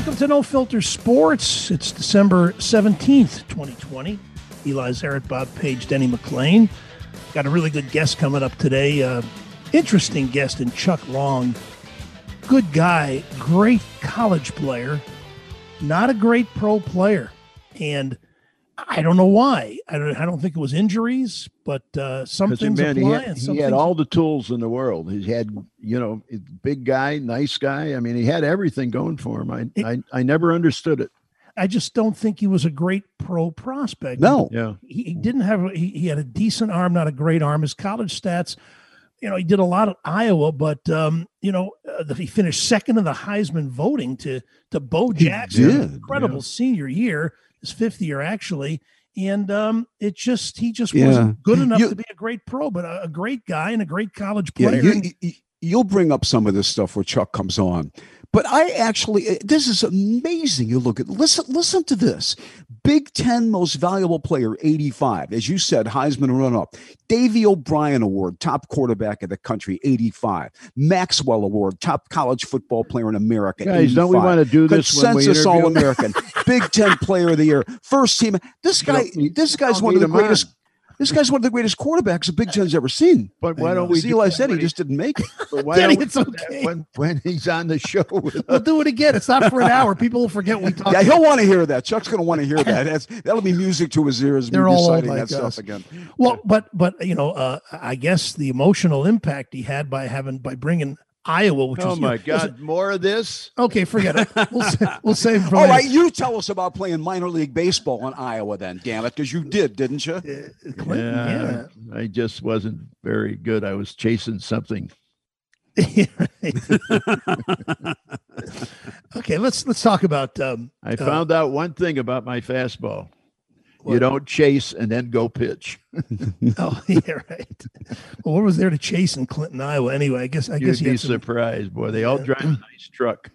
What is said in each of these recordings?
Welcome to No Filter Sports. It's December 17th, 2020. Eli Zaret, Bob Page, Denny McLean. Got a really good guest coming up today. Interesting guest in Chuck Long. Good guy, great college player, not a great pro player. And I don't know why. I don't think it was injuries, but some things apply. He had all the tools in the world. He had, big guy, nice guy. I mean, he had everything going for him. I never understood it. I just don't think he was a great pro prospect. No. Yeah. He didn't have, he had a decent arm, not a great arm. His college stats, he did a lot at Iowa, but, he finished second in the Heisman voting to Bo Jackson. Incredible senior year, his fifth year actually. And he just wasn't good enough to be a great pro, but a great guy and a great college player. You'll bring up some of this stuff where Chuck comes on. But this is amazing. You listen to this. Big Ten most valuable player, 85. As you said, Heisman run-up. Davey O'Brien Award, top quarterback of the country, 85. Maxwell Award, top college football player in America, Guys, 85. don't we want to do this Consensus All-American. Big Ten player of the year. First team. This guy's one of the greatest. This guy's one of the greatest quarterbacks the Big Ten's ever seen. But why don't we? Eli said he just didn't make it. But why don't it's okay when he's on the show? We'll do it again. It's not for an hour. People will forget we talked. Yeah, he'll want to hear that. Chuck's going to want to hear that. That'll be music to his ears. They're all reciting like that stuff again. Well, but I guess the emotional impact he had by bringing Iowa, which oh my God, more of this? Okay, forget it. We'll save it for all later. right, you tell us about playing minor league baseball in Iowa then, damn it, because you did, didn't you? Yeah, I just wasn't very good. I was chasing something. Okay, let's talk about. I found out one thing about my fastball. What? You don't chase and then go pitch. Oh, yeah, right. Well, what was there to chase in Clinton, Iowa? Anyway, I guess you'd be surprised, boy. They all drive a nice truck.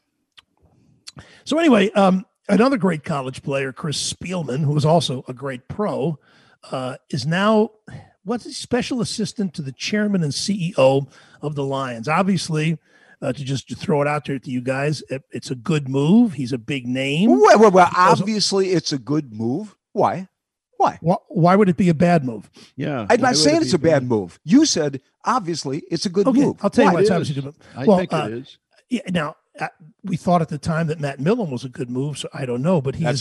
So anyway, another great college player, Chris Spielman, who was also a great pro, is now special assistant to the chairman and CEO of the Lions. Obviously, to throw it out there to you guys, it's a good move. He's a big name. Well, obviously, it's a good move. Why? Why would it be a bad move? Yeah, I'm not saying it's a bad move. You said obviously it's a good move. I'll tell you why it's obviously a good move. I think it is. Yeah, now we thought at the time that Matt Millen was a good move, so I don't know, but he's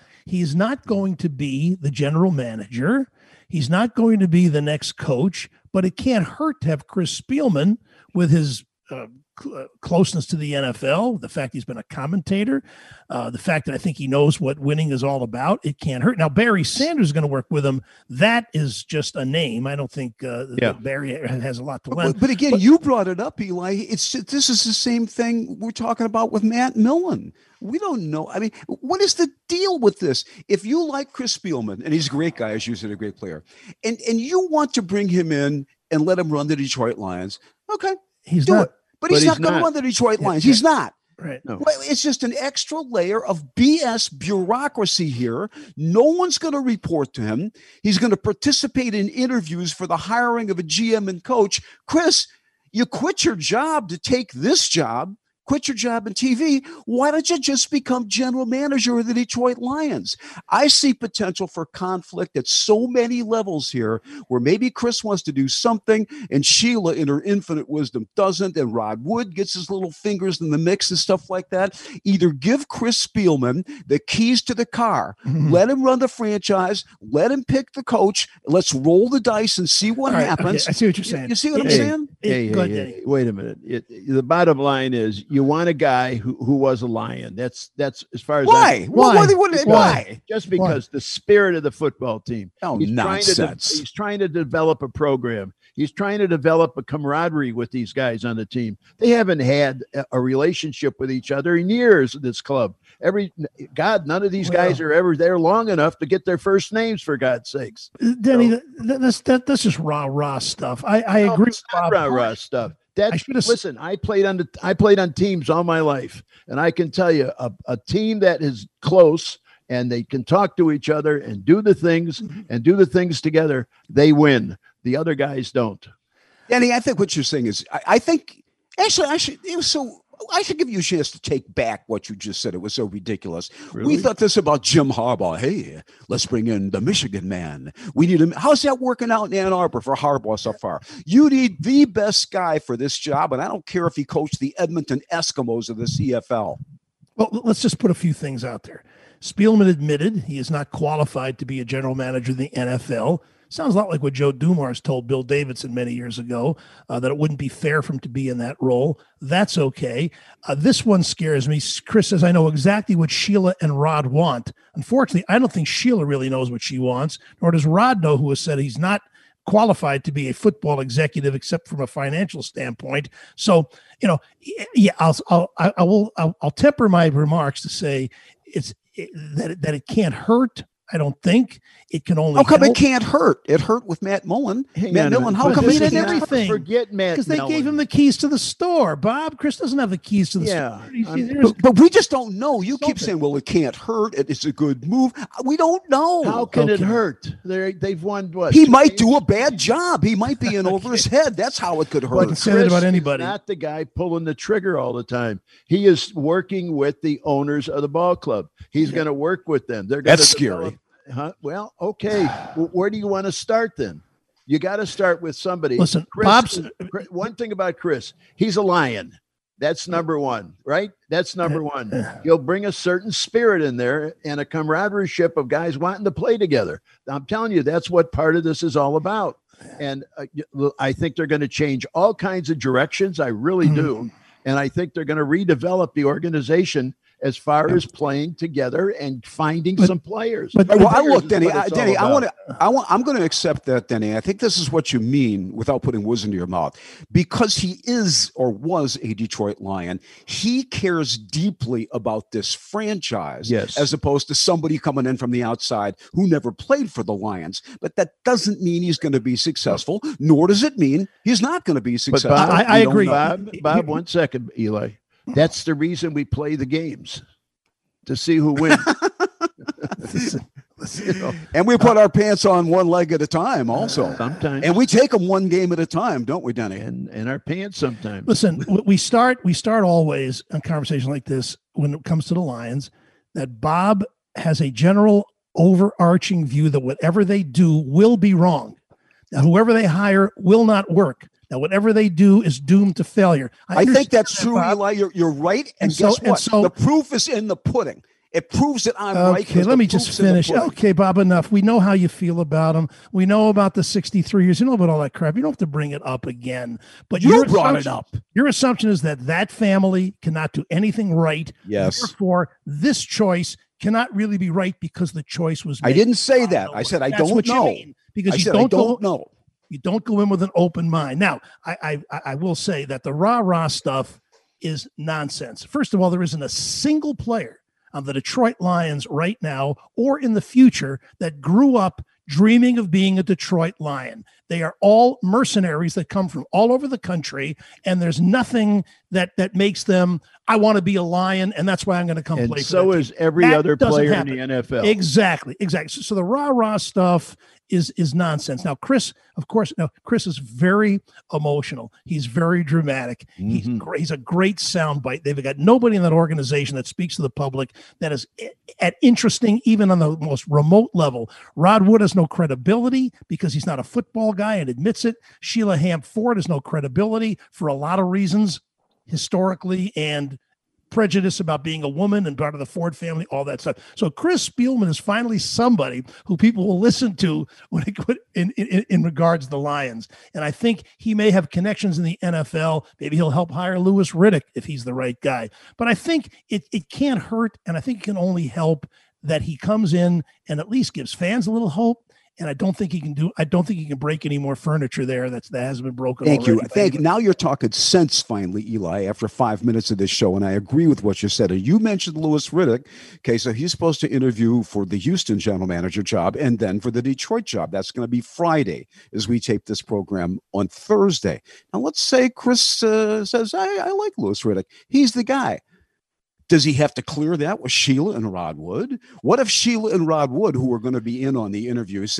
not going to be the general manager. He's not going to be the next coach, but it can't hurt to have Chris Spielman with his closeness to the NFL, the fact he's been a commentator, the fact that I think he knows what winning is all about. It can't hurt. Now, Barry Sanders is going to work with him. That is just a name. I don't think Barry has a lot to learn. But again, you brought it up, Eli. This is the same thing we're talking about with Matt Millen. We don't know. I mean, what is the deal with this? If you like Chris Spielman, and he's a great guy, as you said, a great player, and you want to bring him in and let him run the Detroit Lions, okay, he's not. But he's not going to run the Detroit Lions. He's not. Right. No. Well, it's just an extra layer of BS bureaucracy here. No one's going to report to him. He's going to participate in interviews for the hiring of a GM and coach. Chris, you quit your job to take this job. Quit your job in TV. Why don't you just become general manager of the Detroit Lions? I see potential for conflict at so many levels here where maybe Chris wants to do something and Sheila in her infinite wisdom doesn't, and Rod Wood gets his little fingers in the mix and stuff like that. Either give Chris Spielman the keys to the car, let him run the franchise, let him pick the coach, let's roll the dice and see what happens. Okay. I see what you're saying. You see what I'm saying? Hey, wait a minute. The bottom line is you want a guy who was a Lion. That's as far as why? Just because the spirit of the football team. Oh, nonsense. He's trying to develop a program. He's trying to develop a camaraderie with these guys on the team. They haven't had a relationship with each other in years at this club. None of these guys are ever there long enough to get their first names, for God's sakes. Denny, that's just rah stuff. I agree with Bob. Rah stuff. Listen, I played on teams all my life, and I can tell you a team that is close and they can talk to each other and do the things together, they win. The other guys don't. Danny, I think what you're saying is, I think actually, it was so I should give you a chance to take back what you just said. It was so ridiculous. Really? We thought this about Jim Harbaugh. Hey, let's bring in the Michigan man. We need him. How's that working out in Ann Arbor for Harbaugh so far? You need the best guy for this job, and I don't care if he coached the Edmonton Eskimos of the CFL. Well, let's just put a few things out there. Spielman admitted he is not qualified to be a general manager of the NFL. Sounds a lot like what Joe Dumars told Bill Davidson many years ago, that it wouldn't be fair for him to be in that role. That's okay. This one scares me. Chris says, I know exactly what Sheila and Rod want. Unfortunately, I don't think Sheila really knows what she wants, nor does Rod know, who has said he's not qualified to be a football executive except from a financial standpoint. So, yeah, I'll temper my remarks to say that it can't hurt. I don't think it can only. How come help. it can't hurt? It hurt with Matt Mullen. Matt Mullen, how come he it did can't everything? Forget Matt Because they Mullen. gave him the keys to the store. Bob, Chris doesn't have the keys to the store. But we just don't know. You keep saying, well, it can't hurt. It's a good move. We don't know. How can it hurt? They've won what? He might do a bad job. He might be in over his head. That's how it could hurt. I can say that about anybody. Not the guy pulling the trigger all the time. He is working with the owners of the ball club. He's going to work with them. That's scary. Huh? Well, okay. Where do you want to start then? You got to start with somebody. Listen, Chris, one thing about Chris, he's a lion. That's number one, right? That's number one. He'll bring a certain spirit in there and a camaraderie of guys wanting to play together. I'm telling you, that's what part of this is all about. And I think they're going to change all kinds of directions. I really do. And I think they're going to redevelop the organization as far as playing together and finding some players. But Denny, I'm going to accept that, Denny. I think this is what you mean without putting words into your mouth. Because he is or was a Detroit Lion, he cares deeply about this franchise, as opposed to somebody coming in from the outside who never played for the Lions. But that doesn't mean he's going to be successful, nor does it mean he's not going to be successful. But I agree. Bob, 1 second, Eli. That's the reason we play the games, to see who wins. And we put our pants on one leg at a time also. Sometimes. And we take them one game at a time, don't we, Denny? And our pants sometimes. Listen, we start always a conversation like this when it comes to the Lions, that Bob has a general overarching view that whatever they do will be wrong. That whoever they hire will not work. Now, whatever they do is doomed to failure. I think that's true, Eli. You're right. And guess what? The proof is in the pudding. It proves that I'm right. Okay, let me just finish. Okay, Bob, enough. We know how you feel about him. We know about the 63 years. You know about all that crap. You don't have to bring it up again. But you brought it up. Your assumption is that family cannot do anything right. Yes. Therefore, this choice cannot really be right because the choice was made. I didn't say that. I said I don't know. Because you don't know. You don't go in with an open mind. Now, I will say that the rah-rah stuff is nonsense. First of all, there isn't a single player on the Detroit Lions right now or in the future that grew up dreaming of being a Detroit Lion. They are all mercenaries that come from all over the country, and there's nothing that makes them, I want to be a Lion, and that's why I'm going to come play for so is every other player in the NFL. Exactly. So the rah-rah stuff is nonsense. Now, Chris is very emotional. He's very dramatic. He's a great soundbite. They've got nobody in that organization that speaks to the public that is interesting, even on the most remote level. Rod Wood has no credibility because he's not a football guy and admits it. Sheila Hamp Ford has no credibility for a lot of reasons, historically and prejudice about being a woman and part of the Ford family, all that stuff. So Chris Spielman is finally somebody who people will listen to in regards to the Lions. And I think he may have connections in the NFL. Maybe he'll help hire Louis Riddick if he's the right guy. But I think it can't hurt, and I think it can only help that he comes in and at least gives fans a little hope. And I don't think he can break any more furniture there that hasn't been broken. Thank you. Now you're talking sense finally, Eli, after 5 minutes of this show. And I agree with what you said. And you mentioned Louis Riddick. Okay, so he's supposed to interview for the Houston general manager job and then for the Detroit job. That's going to be Friday as we tape this program on Thursday. Now, let's say Chris says, I like Louis Riddick. He's the guy. Does he have to clear that with Sheila and Rod Wood? What if Sheila and Rod Wood, who are going to be in on the interview, say,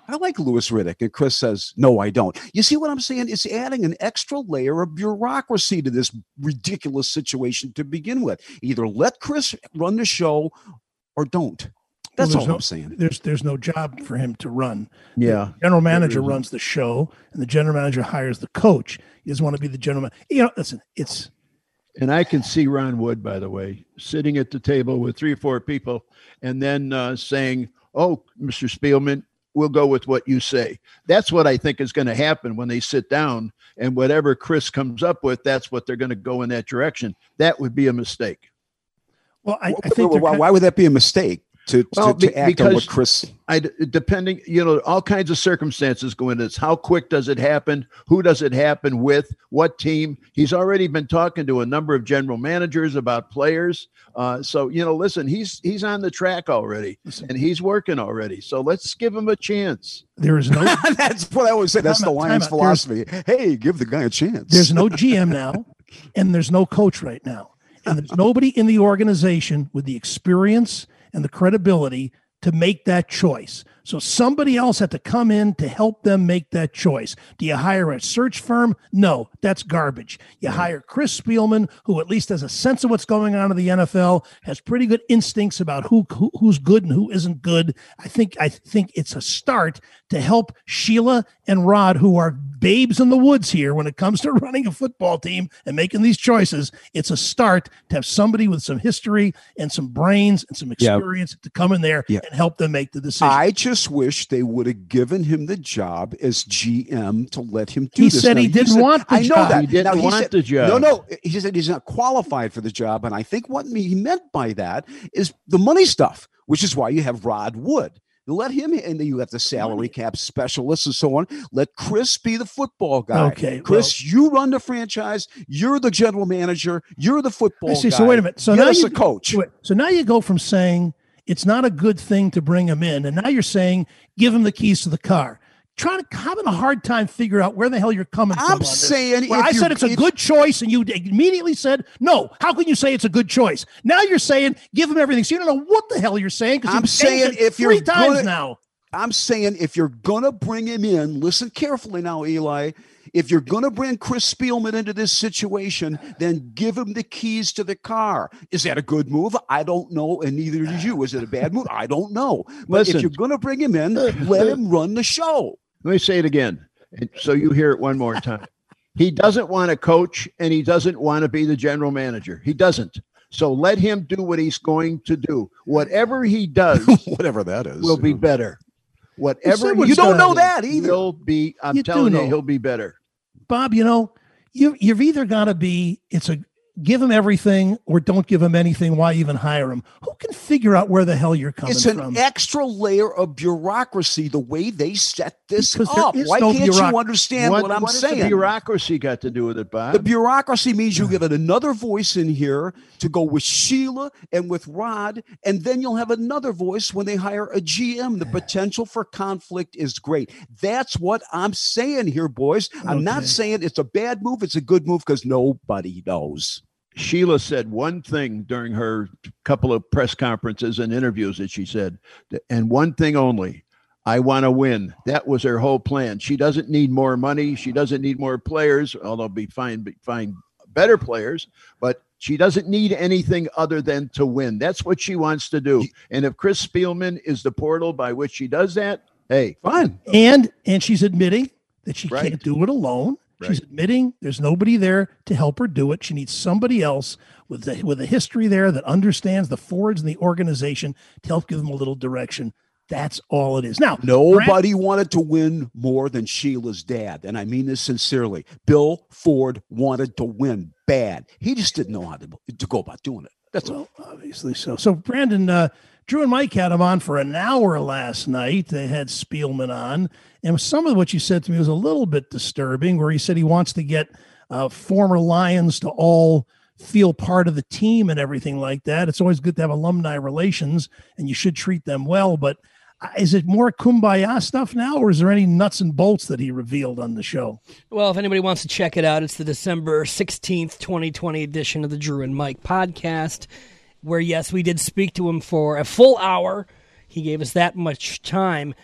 I like Louis Riddick. And Chris says, no, I don't. You see what I'm saying? It's adding an extra layer of bureaucracy to this ridiculous situation to begin with. Either let Chris run the show or don't. That's all I'm saying. There's no job for him to run. Yeah. The general manager runs the show, and the general manager hires the coach. He doesn't want to be the general manager. Listen, it's... And I can see Ron Wood, by the way, sitting at the table with 3 or 4 people and then saying, oh, Mr. Spielman, we'll go with what you say. That's what I think is going to happen when they sit down, and whatever Chris comes up with, that's what they're going to go in that direction. That would be a mistake. Well, I think why would that be a mistake? To act on what Chris... depending, all kinds of circumstances go into this. How quick does it happen? Who does it happen with? What team? He's already been talking to a number of general managers about players. So, listen, he's on the track already, and he's working already. So let's give him a chance. There is no... That's what I always say. That's the Lions philosophy. Hey, give the guy a chance. There's no GM now, and there's no coach right now. And there's nobody in the organization with the experience and the credibility to make that choice. So somebody else had to come in to help them make that choice. Do you hire a search firm? No, that's garbage. You hire Chris Spielman, who at least has a sense of what's going on in the NFL, has pretty good instincts about who's good and who isn't good. I think it's a start to help Sheila and Rod, who are babes in the woods here when it comes to running a football team and making these choices. It's a start to have somebody with some history and some brains and some experience to come in there and help them make the decision. I just wish they would have given him the job as GM to let him do this. He said he didn't want the job. I know that. He didn't want the job. No. He said he's not qualified for the job. And I think what he meant by that is the money stuff, which is why you have Rod Wood. Let him, and then you have the salary cap specialists and so on. Let Chris be the football guy. Okay, Chris, you run the franchise. You're the general manager. You're the football guy. So wait a minute. So you're now a coach. So now you go from saying it's not a good thing to bring him in, and now you're saying give him the keys to the car. Having a hard time figure out where the hell you're coming from. I'm saying, I said it's a good choice, and you immediately said no. How can you say it's a good choice? Now you're saying give him everything. So you don't know what the hell you're saying. I'm saying if you're 3 times now. I'm saying if you're gonna bring him in, listen carefully now, Eli. If you're going to bring Chris Spielman into this situation, then give him the keys to the car. Is that a good move? I don't know, and neither is you. Is it a bad move? I don't know. But if you're going to bring him in, let him run the show. Let me say it again, so you hear it one more time. He doesn't want to coach, and he doesn't want to be the general manager. He doesn't. So let him do what he's going to do. Whatever he does, whatever that is, will be better. Whatever you don't know that either. He'll be. I'm telling you, he'll be better. Bob, you've either got to be, give him everything or don't give him anything. Why even hire him? Who can figure out where the hell you're coming from? It's an extra layer of bureaucracy, the way they set this because up. Why can't you understand what I'm saying? What does the bureaucracy got to do with it, Bob? The bureaucracy means you give it another voice in here to go with Sheila and with Rod, and then you'll have another voice when they hire a GM. The potential for conflict is great. That's what I'm saying here, boys. I'm not saying it's a bad move. It's a good move because nobody knows. Sheila said one thing during her couple of press conferences and interviews that she said, and one thing only, I want to win. That was her whole plan. She doesn't need more money. She doesn't need more players, although find better players, but she doesn't need anything other than to win. That's what she wants to do. And if Chris Spielman is the portal by which she does that, hey, fine. And she's admitting that she can't do it alone. She's admitting there's nobody there to help her do it. She needs somebody else with a history there that understands the forwards and the organization to help give them a little direction. That's all it is. Now, nobody wanted to win more than Sheila's dad, and I mean this sincerely. Bill Ford wanted to win bad. He just didn't know how to go about doing it. That's all. Obviously so. So, Brandon, Drew and Mike had him on for an hour last night. They had Spielman on. And some of what you said to me was a little bit disturbing, where he said he wants to get former Lions to all feel part of the team and everything like that. It's always good to have alumni relations, and you should treat them well. But is it more kumbaya stuff now, or is there any nuts and bolts that he revealed on the show? Well, if anybody wants to check it out, it's the December 16th, 2020 edition of the Drew and Mike podcast, where, yes, we did speak to him for a full hour. He gave us that much time.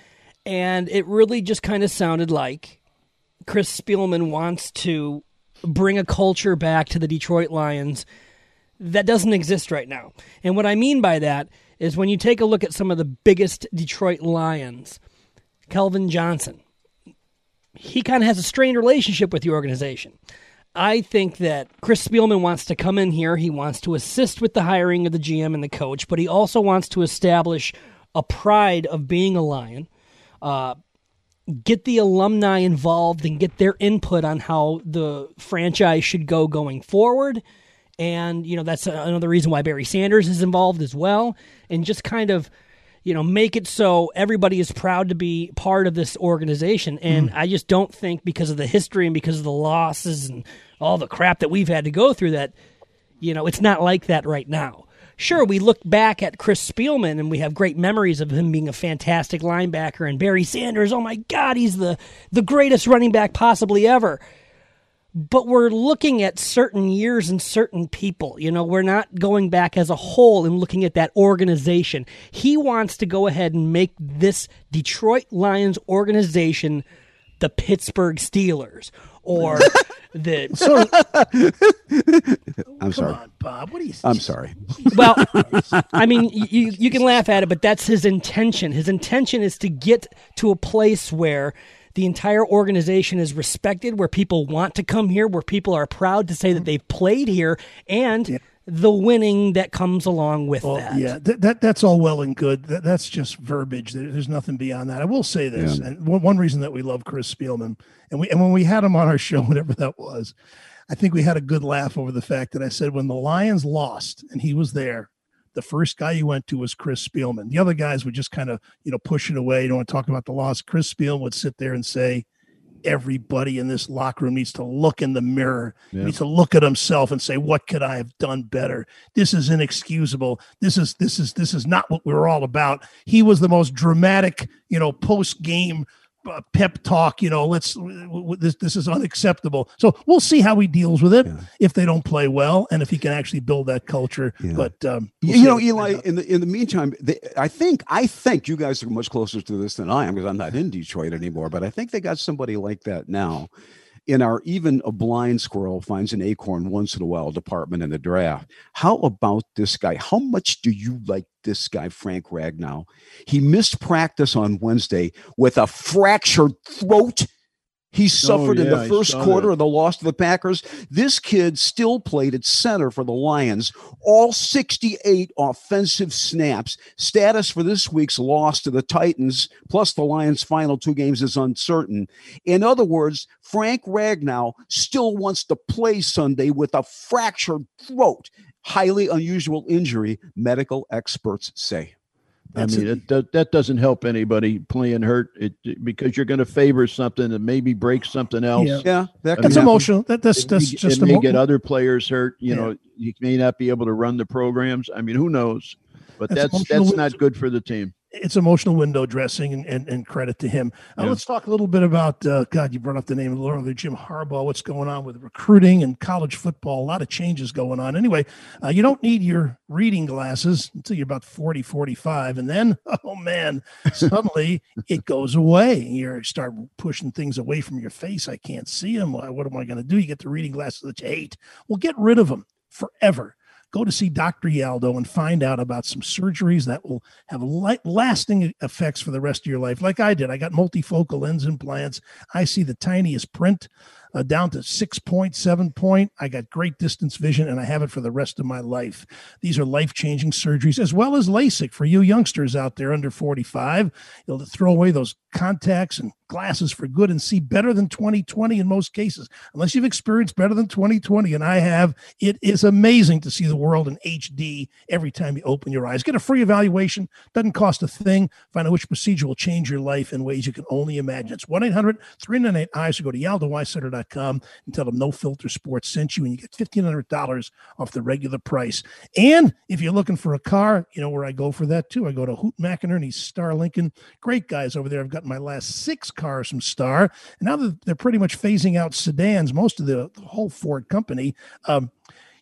And it really just kind of sounded like Chris Spielman wants to bring a culture back to the Detroit Lions that doesn't exist right now. And what I mean by that is when you take a look at some of the biggest Detroit Lions, Kelvin Johnson, he kind of has a strained relationship with the organization. I think that Chris Spielman wants to come in here. He wants to assist with the hiring of the GM and the coach, but he also wants to establish a pride of being a Lion, get the alumni involved and get their input on how the franchise should go going forward. And, that's another reason why Barry Sanders is involved as well. And just kind of, make it so everybody is proud to be part of this organization. And I just don't think because of the history and because of the losses and all the crap that we've had to go through that, it's not like that right now. Sure, we look back at Chris Spielman and we have great memories of him being a fantastic linebacker, and Barry Sanders, oh my God, he's the greatest running back possibly ever. But we're looking at certain years and certain people. We're not going back as a whole and looking at that organization. He wants to go ahead and make this Detroit Lions organization the Pittsburgh Steelers or the. I'm sorry, on, Bob. What are you? I'm sorry. Well, I mean, you can laugh at it, but that's his intention. His intention is to get to a place where the entire organization is respected, where people want to come here, where people are proud to say that they've played here, and the winning that comes along with that. Yeah, that's all well and good. That's just verbiage. There's nothing beyond that. I will say this, and one reason that we love Chris Spielman, and when we had him on our show, whatever that was, I think we had a good laugh over the fact that I said when the Lions lost and he was there, the first guy you went to was Chris Spielman. The other guys would just kind of, push it away. You don't want to talk about the loss. Chris Spielman would sit there and say, everybody in this locker room needs to look in the mirror, needs to look at himself and say, what could I have done better? This is inexcusable. This is not what we're all about. He was the most dramatic, post-game pep talk, this is unacceptable. So we'll see how he deals with it if they don't play well and if he can actually build that culture. But Eli, in the meantime, I think you guys are much closer to this than I am because I'm not in Detroit anymore. But I think they got somebody like that now. In our even a blind squirrel finds an acorn once in a while department in the draft. How about this guy? How much do you like this guy, Frank Ragnow? He missed practice on Wednesday with a fractured throat. He suffered in the first quarter of the loss to the Packers. This kid still played at center for the Lions, all 68 offensive snaps. Status for this week's loss to the Titans, plus the Lions' final 2 games, is uncertain. In other words, Frank Ragnow still wants to play Sunday with a fractured throat. Highly unusual injury, medical experts say. That doesn't help anybody playing hurt because you're going to favor something that maybe breaks something else. That's emotional. That's just may get other players hurt. You may not be able to run the programs. I mean, who knows? But that's not good for the team. It's emotional window dressing, and credit to him. Let's talk a little bit about, God, you brought up the name of the Lord, Jim Harbaugh, what's going on with recruiting and college football, a lot of changes going on. Anyway, you don't need your reading glasses until you're about 40, 45. And then, oh man, suddenly it goes away. You start pushing things away from your face. I can't see them. What am I going to do? You get the reading glasses that you hate. Well, get rid of them forever. Go to see Dr. Yaldo and find out about some surgeries that will have lasting effects for the rest of your life. Like I did. I got multifocal lens implants. I see the tiniest print down to 6 point, 7 point. I got great distance vision, and I have it for the rest of my life. These are life-changing surgeries, as well as LASIK for you youngsters out there under 45. You'll throw away those contacts and glasses for good and see better than 20/20 in most cases. Unless you've experienced better than 20/20, and I have, it is amazing to see the world in HD every time you open your eyes. Get a free evaluation. Doesn't cost a thing. Find out which procedure will change your life in ways you can only imagine. It's 1-800-398-EYES, or go to YaldoEyeCenter.com and tell them No Filter Sports sent you, and you get $1,500 off the regular price. And if you're looking for a car, you know where I go for that too. I go to Hoot McInerney, Star Lincoln. Great guys over there. I've gotten my last 6 cars from Star. And now that they're pretty much phasing out sedans, most of the whole Ford company,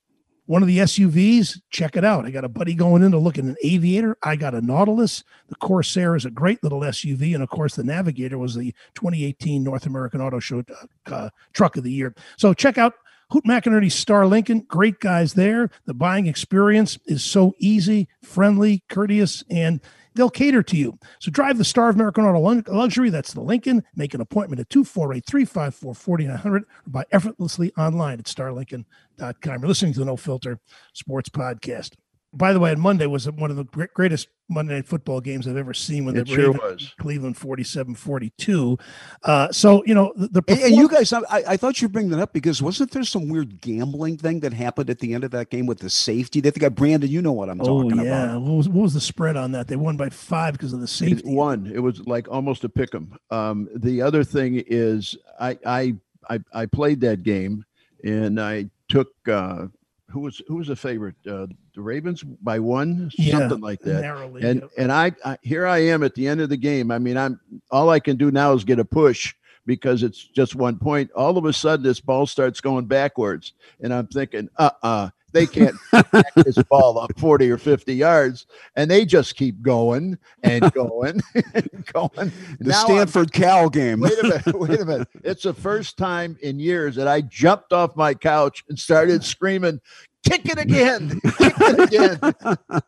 one of the SUVs, check it out. I got a buddy going in to look at an Aviator. I got a Nautilus. The Corsair is a great little SUV. And of course, the Navigator was the 2018 North American Auto Show Truck of the Year. So check out Hoot McInerney Star Lincoln. Great guys there. The buying experience is so easy, friendly, courteous, and they'll cater to you. So drive the Star of American Auto Luxury. That's the Lincoln. Make an appointment at 248-354-4900 or buy effortlessly online at starlincoln.com. You're listening to the No Filter Sports Podcast. By the way, on Monday was one of the greatest Monday Night Football games I've ever seen when it sure was. Cleveland 47-42. So, and you guys, I thought you'd bring that up because wasn't there some weird gambling thing that happened at the end of that game with the safety? They think I Brandon, you know what I'm talking about. What was the spread on that? They won by 5 because of the safety. It was like almost a pick 'em. The other thing is I played that game and I took who was the favorite? The Ravens by 1, something like that. Narrowly, and I here I am at the end of the game. I mean, all I can do now is get a push because it's just 1 point. All of a sudden, this ball starts going backwards, and I'm thinking, they can't back this ball up 40 or 50 yards, and they just keep going and going and going. The Stanford Cal game. Wait a minute. It's the first time in years that I jumped off my couch and started screaming, kick it again, kick it again.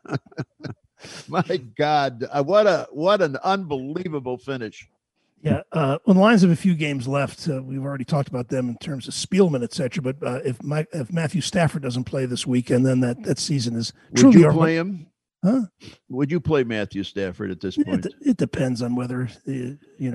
My God, what an unbelievable finish. Yeah, on the lines of a few games left, we've already talked about them in terms of Spielman, et cetera. But if Matthew Stafford doesn't play this weekend, then that season is truly. Would you play him? Huh? Would you play Matthew Stafford at this point? It depends on whether the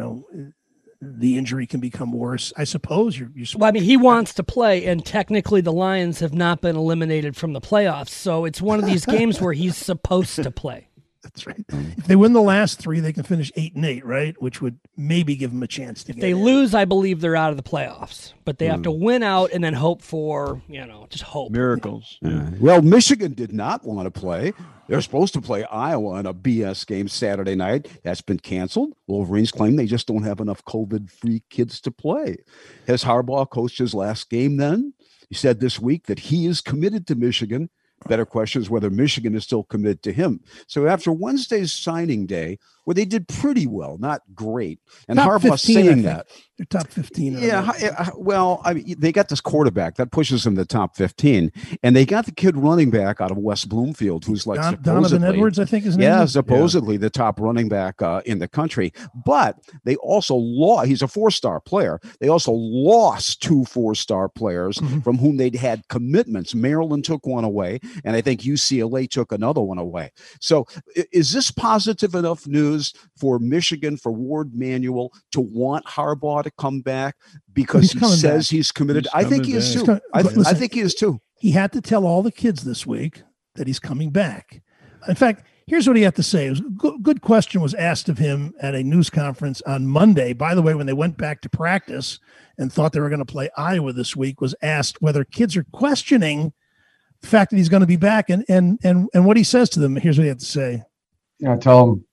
injury can become worse. I suppose you're well, I mean, he wants to play, and technically the Lions have not been eliminated from the playoffs, so it's one of these games where he's supposed to play. That's right. If they win the last 3, they can finish 8-8, right? Which would maybe give them a chance to get in. If they lose, I believe they're out of the playoffs. But they have to win out and then hope for, just hope. Miracles. Yeah. Well, Michigan did not want to play. They're supposed to play Iowa in a BS game Saturday night. That's been canceled. Wolverines claim they just don't have enough COVID-free kids to play. Has Harbaugh coached his last game then? He said this week that he is committed to Michigan. Better question is whether Michigan is still committed to him. So after Wednesday's signing day, where they did pretty well, not great, and top Harbaugh 15, saying that. They're top 15. Yeah, well, I mean, they got this quarterback. That pushes them to the top 15. And they got the kid running back out of West Bloomfield, who's like Donovan Edwards, I think his name is. Supposedly the top running back in the country. But they also lost. He's a 4-star player. They also lost 2 4-star players from whom they'd had commitments. Maryland took one away, and I think UCLA took another one away. So is this positive enough news for Michigan, for Ward Manuel, to want Harbaugh to come back because he says he's committed? I think he is too. I think he is too. He had to tell all the kids this week that he's coming back. In fact, here's what he had to say. It was a good question was asked of him at a news conference on Monday. By the way, when they went back to practice and thought they were going to play Iowa this week, was asked whether kids are questioning the fact that he's going to be back and what he says to them. Here's what he had to say. I tell him,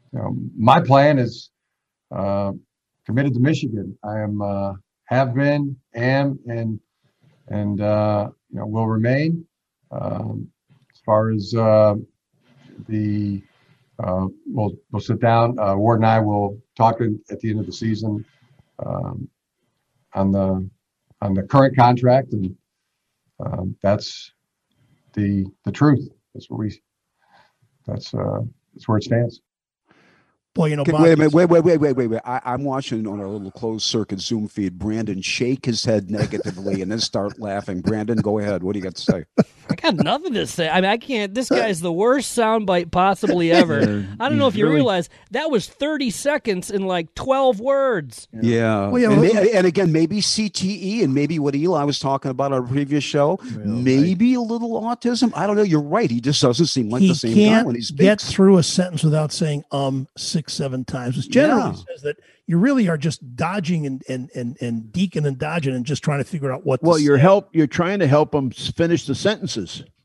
my plan is committed to Michigan. I am, have been, am, and will remain. As far as we'll sit down. Ward and I will talk at the end of the season on the current contract, and that's the truth. That's where it stands. Boy, wait a minute. Wait. I'm watching on our little closed circuit Zoom feed. Brandon shake his head negatively and then start laughing. Brandon, go ahead. What do you got to say? I got nothing to say. I mean, I can't. This guy's the worst soundbite possibly ever. I don't know if you realize that was 30 seconds in like 12 words. Yeah. Well, and again, maybe CTE and maybe what Eli was talking about on a previous show. Maybe a little autism. I don't know. You're right. He just doesn't seem like the same guy when he speaks. He can't get through a sentence without saying 6-7 times, which generally says that you really are just dodging and deacon and dodging and just trying to figure out what. Well, you're trying to help them finish the sentences.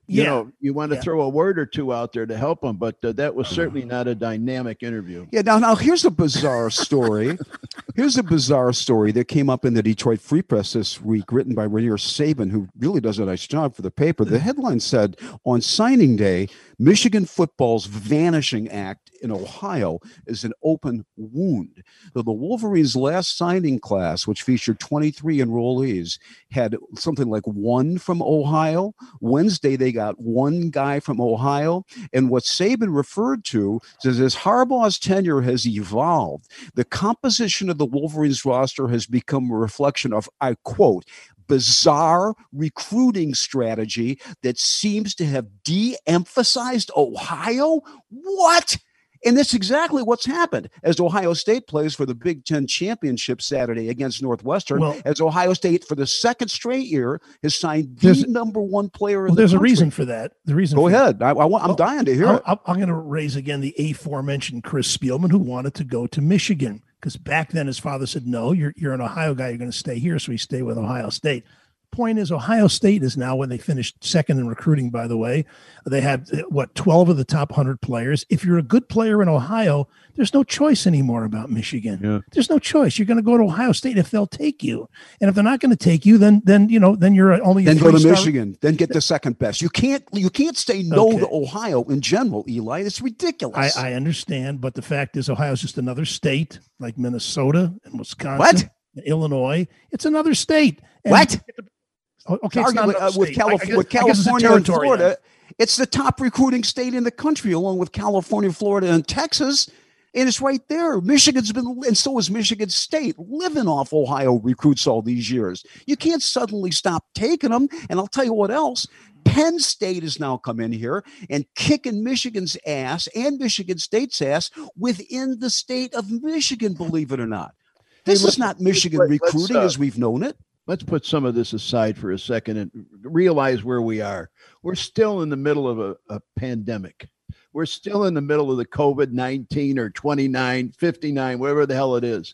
you want to throw a word or two out there to help them, but that was certainly not a dynamic interview. Yeah. Now here's a bizarre story. Here's a bizarre story that came up in the Detroit Free Press this week, written by Rainier Saban, who really does a nice job for the paper. The headline said, on signing day, Michigan football's vanishing act in Ohio is an open wound. So the Wolverines' last signing class, which featured 23 enrollees, had something like one from Ohio. Wednesday, they got one guy from Ohio. And what Saban referred to says, as Harbaugh's tenure has evolved, the composition of the Wolverines roster has become a reflection of, I quote, bizarre recruiting strategy that seems to have de-emphasized Ohio. What? And that's exactly what's happened as Ohio State plays for the Big Ten championship Saturday against Northwestern. As Ohio State, for the second straight year, has signed the number one player in the country. There's a reason for that. Go ahead. I'm dying to hear it. I'm going to raise again the aforementioned Chris Spielman, who wanted to go to Michigan, because back then his father said, no, you're an Ohio guy. You're going to stay here. So he stayed with Ohio State. Point is, Ohio State is now, when they finished second in recruiting, by the way, they have 12 of the top 100 players. If you're a good player in Ohio, there's no choice anymore about Michigan. Yeah. There's no choice. You're going to go to Ohio State if they'll take you. And if they're not going to take you, then you're only then go to Michigan, then get the second best. You can't say no to Ohio in general, Eli. It's ridiculous. I understand, but the fact is, Ohio's just another state like Minnesota and Wisconsin. What? And Illinois. It's another state. And what? Okay, it's not with California and Florida, it's the top recruiting state in the country, along with California, Florida, and Texas. And it's right there. Michigan's been, and so is Michigan State, living off Ohio recruits all these years. You can't suddenly stop taking them. And I'll tell you what else. Penn State has now come in here and kicking Michigan's ass and Michigan State's ass within the state of Michigan, believe it or not. This is not Michigan recruiting as we've known it. Let's put some of this aside for a second and realize where we are. We're still in the middle of a pandemic. We're still in the middle of the COVID-19 or 29, 59, whatever the hell it is.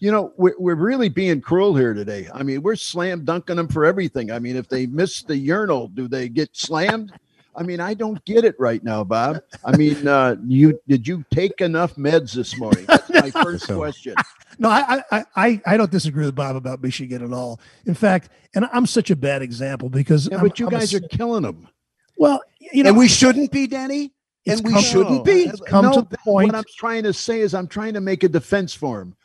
We're really being cruel here today. I mean, we're slam dunking them for everything. I mean, if they miss the urinal, do they get slammed? I mean, I don't get it right now, Bob. I mean, did you take enough meds this morning? That's my first question. No, I don't disagree with Bob about Michigan at all. In fact, and I'm such a bad example because but you guys are killing them. Well, and we shouldn't be, Danny. And we shouldn't be. It's come to the point. What I'm trying to say is I'm trying to make a defense for him.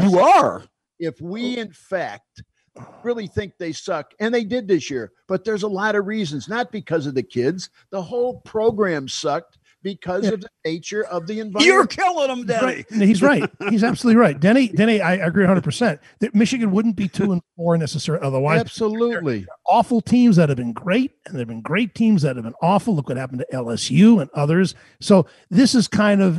If we, in fact, really think they suck, and they did this year, but there's a lot of reasons, not because of the kids. The whole program sucked because of the nature of the environment. You're killing them, Denny. Right. He's right. He's absolutely right. Denny, I agree 100%. That Michigan wouldn't be 2-4 necessarily otherwise. Absolutely. There are awful teams that have been great, and there have been great teams that have been awful. Look what happened to LSU and others. So this is kind of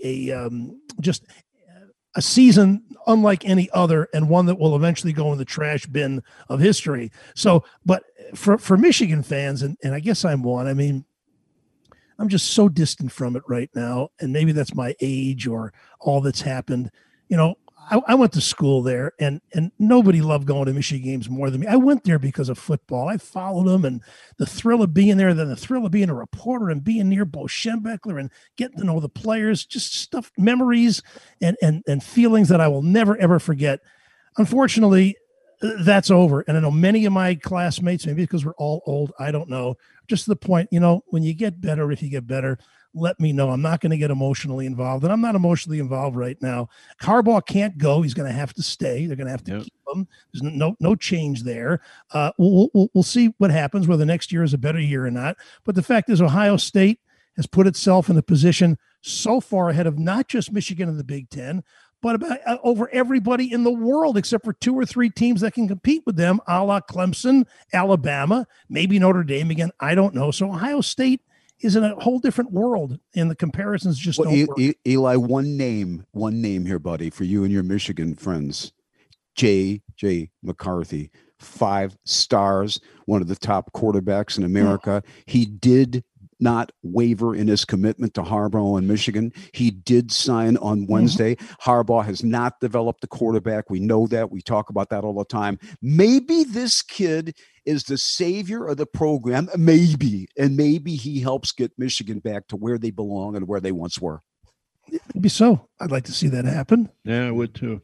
just a season unlike any other, and one that will eventually go in the trash bin of history. So, but for Michigan fans, and I guess I'm one, I mean, I'm just so distant from it right now. And maybe that's my age or all that's happened. I went to school there, and nobody loved going to Michigan games more than me. I went there because of football. I followed them, and the thrill of being there, then the thrill of being a reporter and being near Bo Schembechler and getting to know the players, just stuff, memories and feelings that I will never, ever forget. Unfortunately, that's over. And I know many of my classmates, maybe because we're all old, I don't know, just to the point, when you get better, if you get better, let me know. I'm not going to get emotionally involved, and I'm not emotionally involved right now. Harbaugh can't go. He's going to have to stay. They're going to have to keep him. There's no change there. We'll see what happens, whether next year is a better year or not. But the fact is, Ohio State has put itself in a position so far ahead of not just Michigan in the Big Ten, but about over everybody in the world, except for 2 or 3 teams that can compete with them, a la Clemson, Alabama, maybe Notre Dame again. I don't know. So Ohio State is in a whole different world, and the comparisons just don't work. Eli, one name here, buddy, for you and your Michigan friends. J.J. McCarthy, 5 stars, one of the top quarterbacks in America. He did not waver in his commitment to Harbaugh and Michigan. He did sign on Wednesday. Harbaugh has not developed a quarterback. We know that. We talk about that all the time. Maybe this kid is the savior of the program. Maybe. And maybe he helps get Michigan back to where they belong and where they once were. Maybe so. I'd like to see that happen. Yeah, I would too.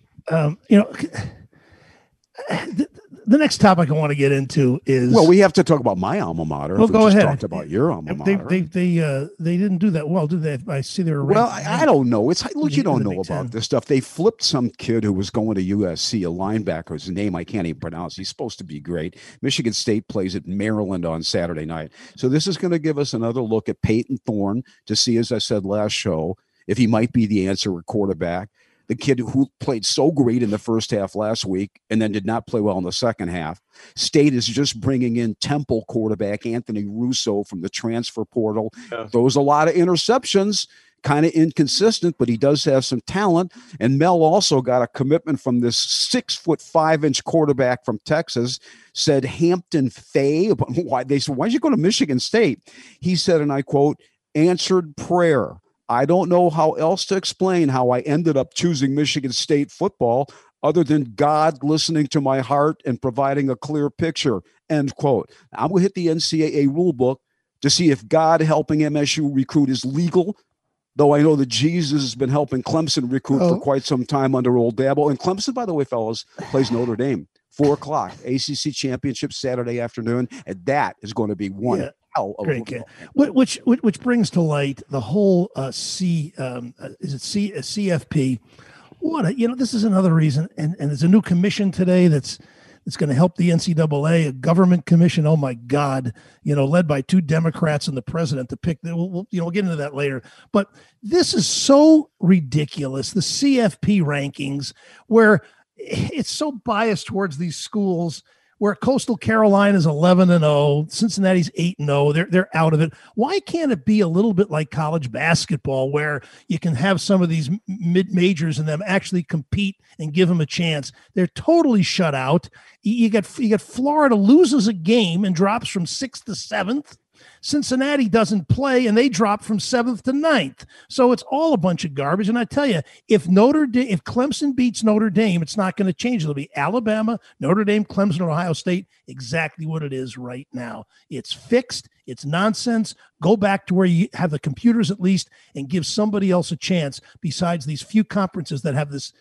The next topic I want to get into is, well, we have to talk about my alma mater. Well, go ahead. Talked about your alma mater. They didn't do that well, did they? I see they were. Well, I don't know. It's look, you don't know Big about Ten. this stuff. They flipped some kid who was going to USC, a linebacker. His name I can't even pronounce. He's supposed to be great. Michigan State plays at Maryland on Saturday night. So this is going to give us another look at Peyton Thorne to see, as I said last show, if he might be the answer at quarterback. The kid who played so great in the first half last week and then did not play well in the second half. State is just bringing in Temple quarterback Anthony Russo from the transfer portal. Yeah. Throws a lot of interceptions, kind of inconsistent, but he does have some talent. And Mel also got a commitment from this 6'5" quarterback from Texas, said Hampton Fay. Why they said, why'd you go to Michigan State? He said, and I quote, answered prayer. I don't know how else to explain how I ended up choosing Michigan State football other than God listening to my heart and providing a clear picture, end quote. I'm going to hit the NCAA rule book to see if God helping MSU recruit is legal, though I know that Jesus has been helping Clemson recruit for quite some time under Old Dabo. And Clemson, by the way, fellas, plays Notre Dame, 4:00, ACC championship Saturday afternoon, and that is going to be one. Yeah. Great game. Which brings to light the whole CFP. This is another reason, and there's a new commission today that's going to help the NCAA, a government commission. Oh my God, led by 2 Democrats and the president to pick. We'll get into that later. But this is so ridiculous. The CFP rankings, where it's so biased towards these schools. Where Coastal Carolina is 11-0, Cincinnati's 8-0, they're out of it. Why can't it be a little bit like college basketball, where you can have some of these mid majors and them actually compete and give them a chance? They're totally shut out. You get Florida loses a game and drops from 6th to 7th. Cincinnati doesn't play and they drop from 7th to 9th. So it's all a bunch of garbage. And I tell you, if Clemson beats Notre Dame, it's not going to change. It'll be Alabama, Notre Dame, Clemson, or Ohio State, exactly what it is right now. It's fixed. It's nonsense. Go back to where you have the computers at least and give somebody else a chance besides these few conferences that have this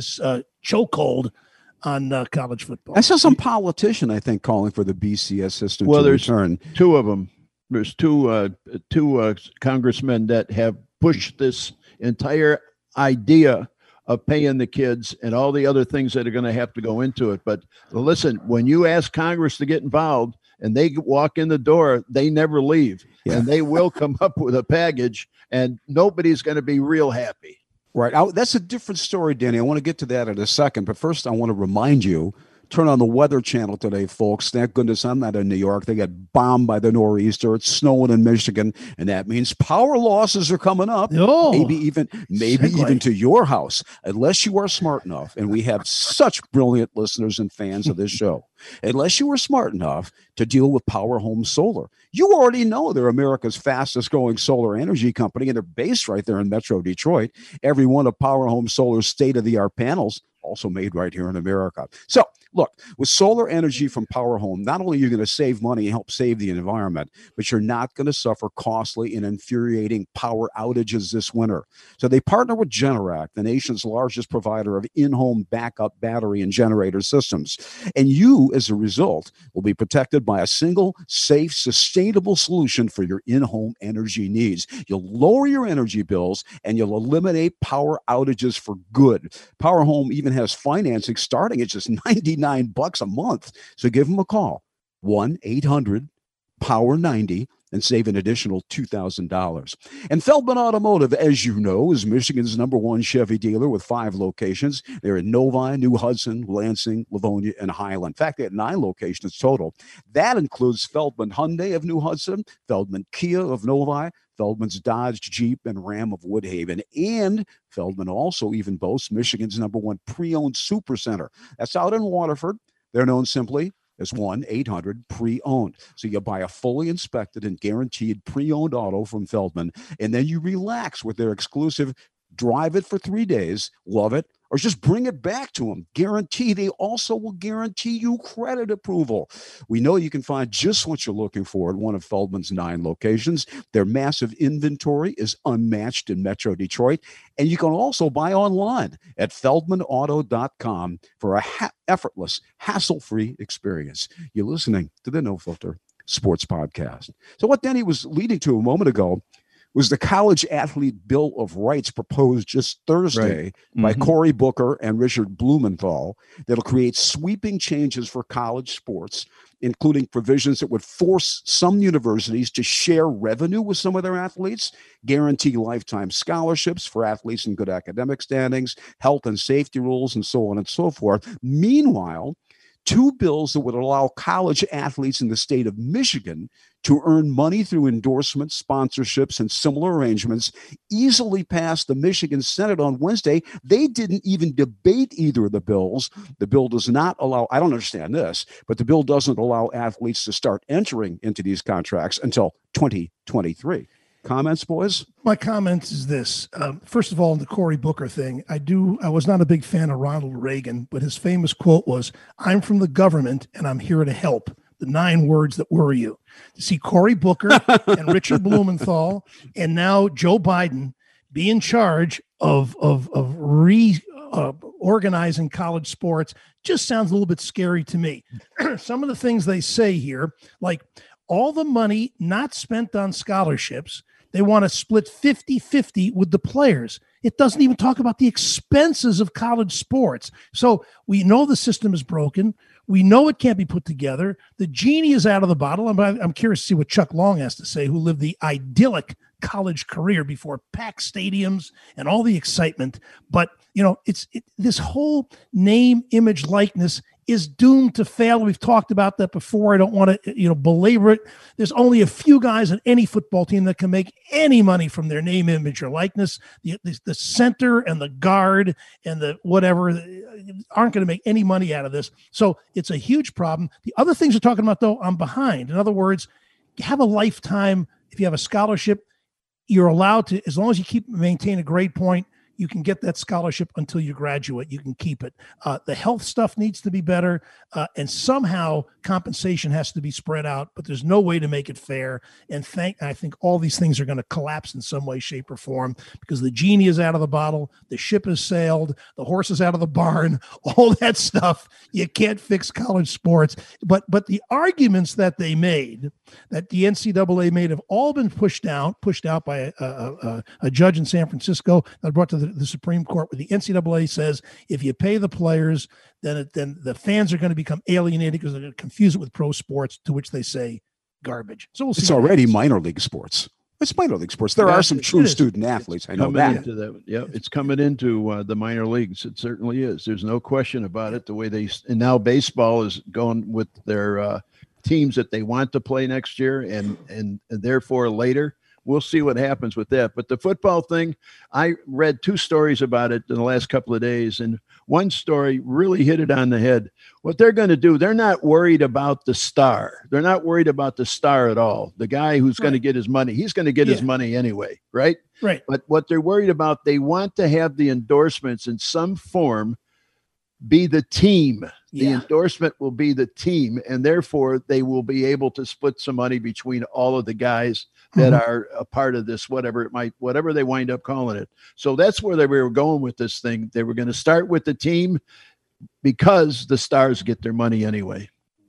chokehold on college football. I saw some politician, I think, calling for the BCS system to return. Two of them. There's two congressmen that have pushed this entire idea of paying the kids and all the other things that are going to have to go into it. But listen, when you ask Congress to get involved and they walk in the door, they never leave. Yeah. And they will come up with a package and nobody's going to be real happy. Right. That's a different story, Danny. I want to get to that in a second. But first, I want to remind you, turn on the Weather Channel today, folks. Thank goodness I'm not in New York. They got bombed by the nor'easter. It's snowing in Michigan, and that means power losses are coming up. Oh, maybe even to your house, unless you are smart enough. And we have such brilliant listeners and fans of this show. Unless you are smart enough to deal with Power Home Solar. You already know they're America's fastest growing solar energy company, and they're based right there in Metro Detroit. Every one of Power Home Solar's state-of-the-art panels also made right here in America. So, look, with solar energy from Power Home, not only are you going to save money and help save the environment, but you're not going to suffer costly and infuriating power outages this winter. So they partner with Generac, the nation's largest provider of in-home backup battery and generator systems. And you, as a result, will be protected by a single, safe, sustainable solution for your in-home energy needs. You'll lower your energy bills and you'll eliminate power outages for good. Power Home even has financing starting at just $99 a month. So give them a call, 1-800-POWER-90, and save an additional $2,000. And Feldman Automotive, as you know, is Michigan's #1 Chevy dealer with 5 locations. They're in Novi, New Hudson, Lansing, Livonia, and Highland. In fact, they have 9 locations total. That includes Feldman Hyundai of New Hudson, Feldman Kia of Novi, Feldman's Dodge, Jeep, and Ram of Woodhaven. And Feldman also even boasts Michigan's #1 pre-owned supercenter. That's out in Waterford. They're known simply is 1-800-PRE-OWNED. So you buy a fully inspected and guaranteed pre-owned auto from Feldman, and then you relax with their exclusive drive it for 3 days, love it, or just bring it back to them. Guarantee. They also will guarantee you credit approval. We know you can find just what you're looking for at one of Feldman's 9 locations. Their massive inventory is unmatched in Metro Detroit. And you can also buy online at feldmanauto.com for a effortless, hassle-free experience. You're listening to the No Filter Sports Podcast. So what Denny was leading to a moment ago was the College Athlete Bill of Rights proposed just Thursday by Cory Booker and Richard Blumenthal that'll create sweeping changes for college sports, including provisions that would force some universities to share revenue with some of their athletes, guarantee lifetime scholarships for athletes in good academic standings, health and safety rules, and so on and so forth. Meanwhile, 2 bills that would allow college athletes in the state of Michigan to earn money through endorsements, sponsorships, and similar arrangements easily passed the Michigan Senate on Wednesday. They didn't even debate either of the bills. The bill does not allow, I don't understand this, but the bill doesn't allow athletes to start entering into these contracts until 2023. Comments, boys? My comments is this. First of all, the Cory Booker thing, I was not a big fan of Ronald Reagan, but his famous quote was, "I'm from the government and I'm here to help." The 9 words that worry you. To see Cory Booker and Richard Blumenthal and now Joe Biden be in charge of organizing college sports just sounds a little bit scary to me. Some of the things they say here, like all the money not spent on scholarships, they want to split 50-50 with the players. It doesn't even talk about the expenses of college sports. So we know the system is broken. We know it can't be put together. The genie is out of the bottle. I'm curious to see what Chuck Long has to say, who lived the idyllic college career before packed stadiums and all the excitement. But, this whole name, image, likeness is doomed to fail. We've talked about that before. I don't want to, belabor it. There's only a few guys on any football team that can make any money from their name, image, or likeness. The center and the guard and the whatever aren't going to make any money out of this. So it's a huge problem. The other things you're talking about, though, I'm behind. In other words, you have a lifetime. If you have a scholarship, you're allowed to, as long as you maintain a grade point, you can get that scholarship until you graduate. You can keep it. The health stuff needs to be better, and somehow compensation has to be spread out, but there's no way to make it fair. And I think all these things are going to collapse in some way, shape, or form because the genie is out of the bottle, the ship has sailed, the horse is out of the barn, all that stuff. You can't fix college sports. But the arguments that they made, that the NCAA made, have all been pushed out by a judge in San Francisco that brought to the Supreme Court, where the NCAA says if you pay the players, then the fans are going to become alienated because they're going to confuse it with pro sports, to which they say garbage. So we'll see. It's already minor league sports. It's minor league sports. There are some true student athletes. I know that. Yeah, it's coming into the minor leagues. It certainly is. There's no question about it. The way and now baseball is going with their teams that they want to play next year and therefore later. We'll see what happens with that. But the football thing, I read 2 stories about it in the last couple of days, and one story really hit it on the head. What they're going to do, they're not worried about the star. They're not worried about the star at all. The guy who's going to get his money, he's going to get his money anyway, right? Right. But what they're worried about, they want to have the endorsements in some form be the team. The endorsement will be the team, and therefore they will be able to split some money between all of the guys that are a part of this, whatever they wind up calling it. So that's where they were going with this thing. They were going to start with the team because the stars get their money anyway.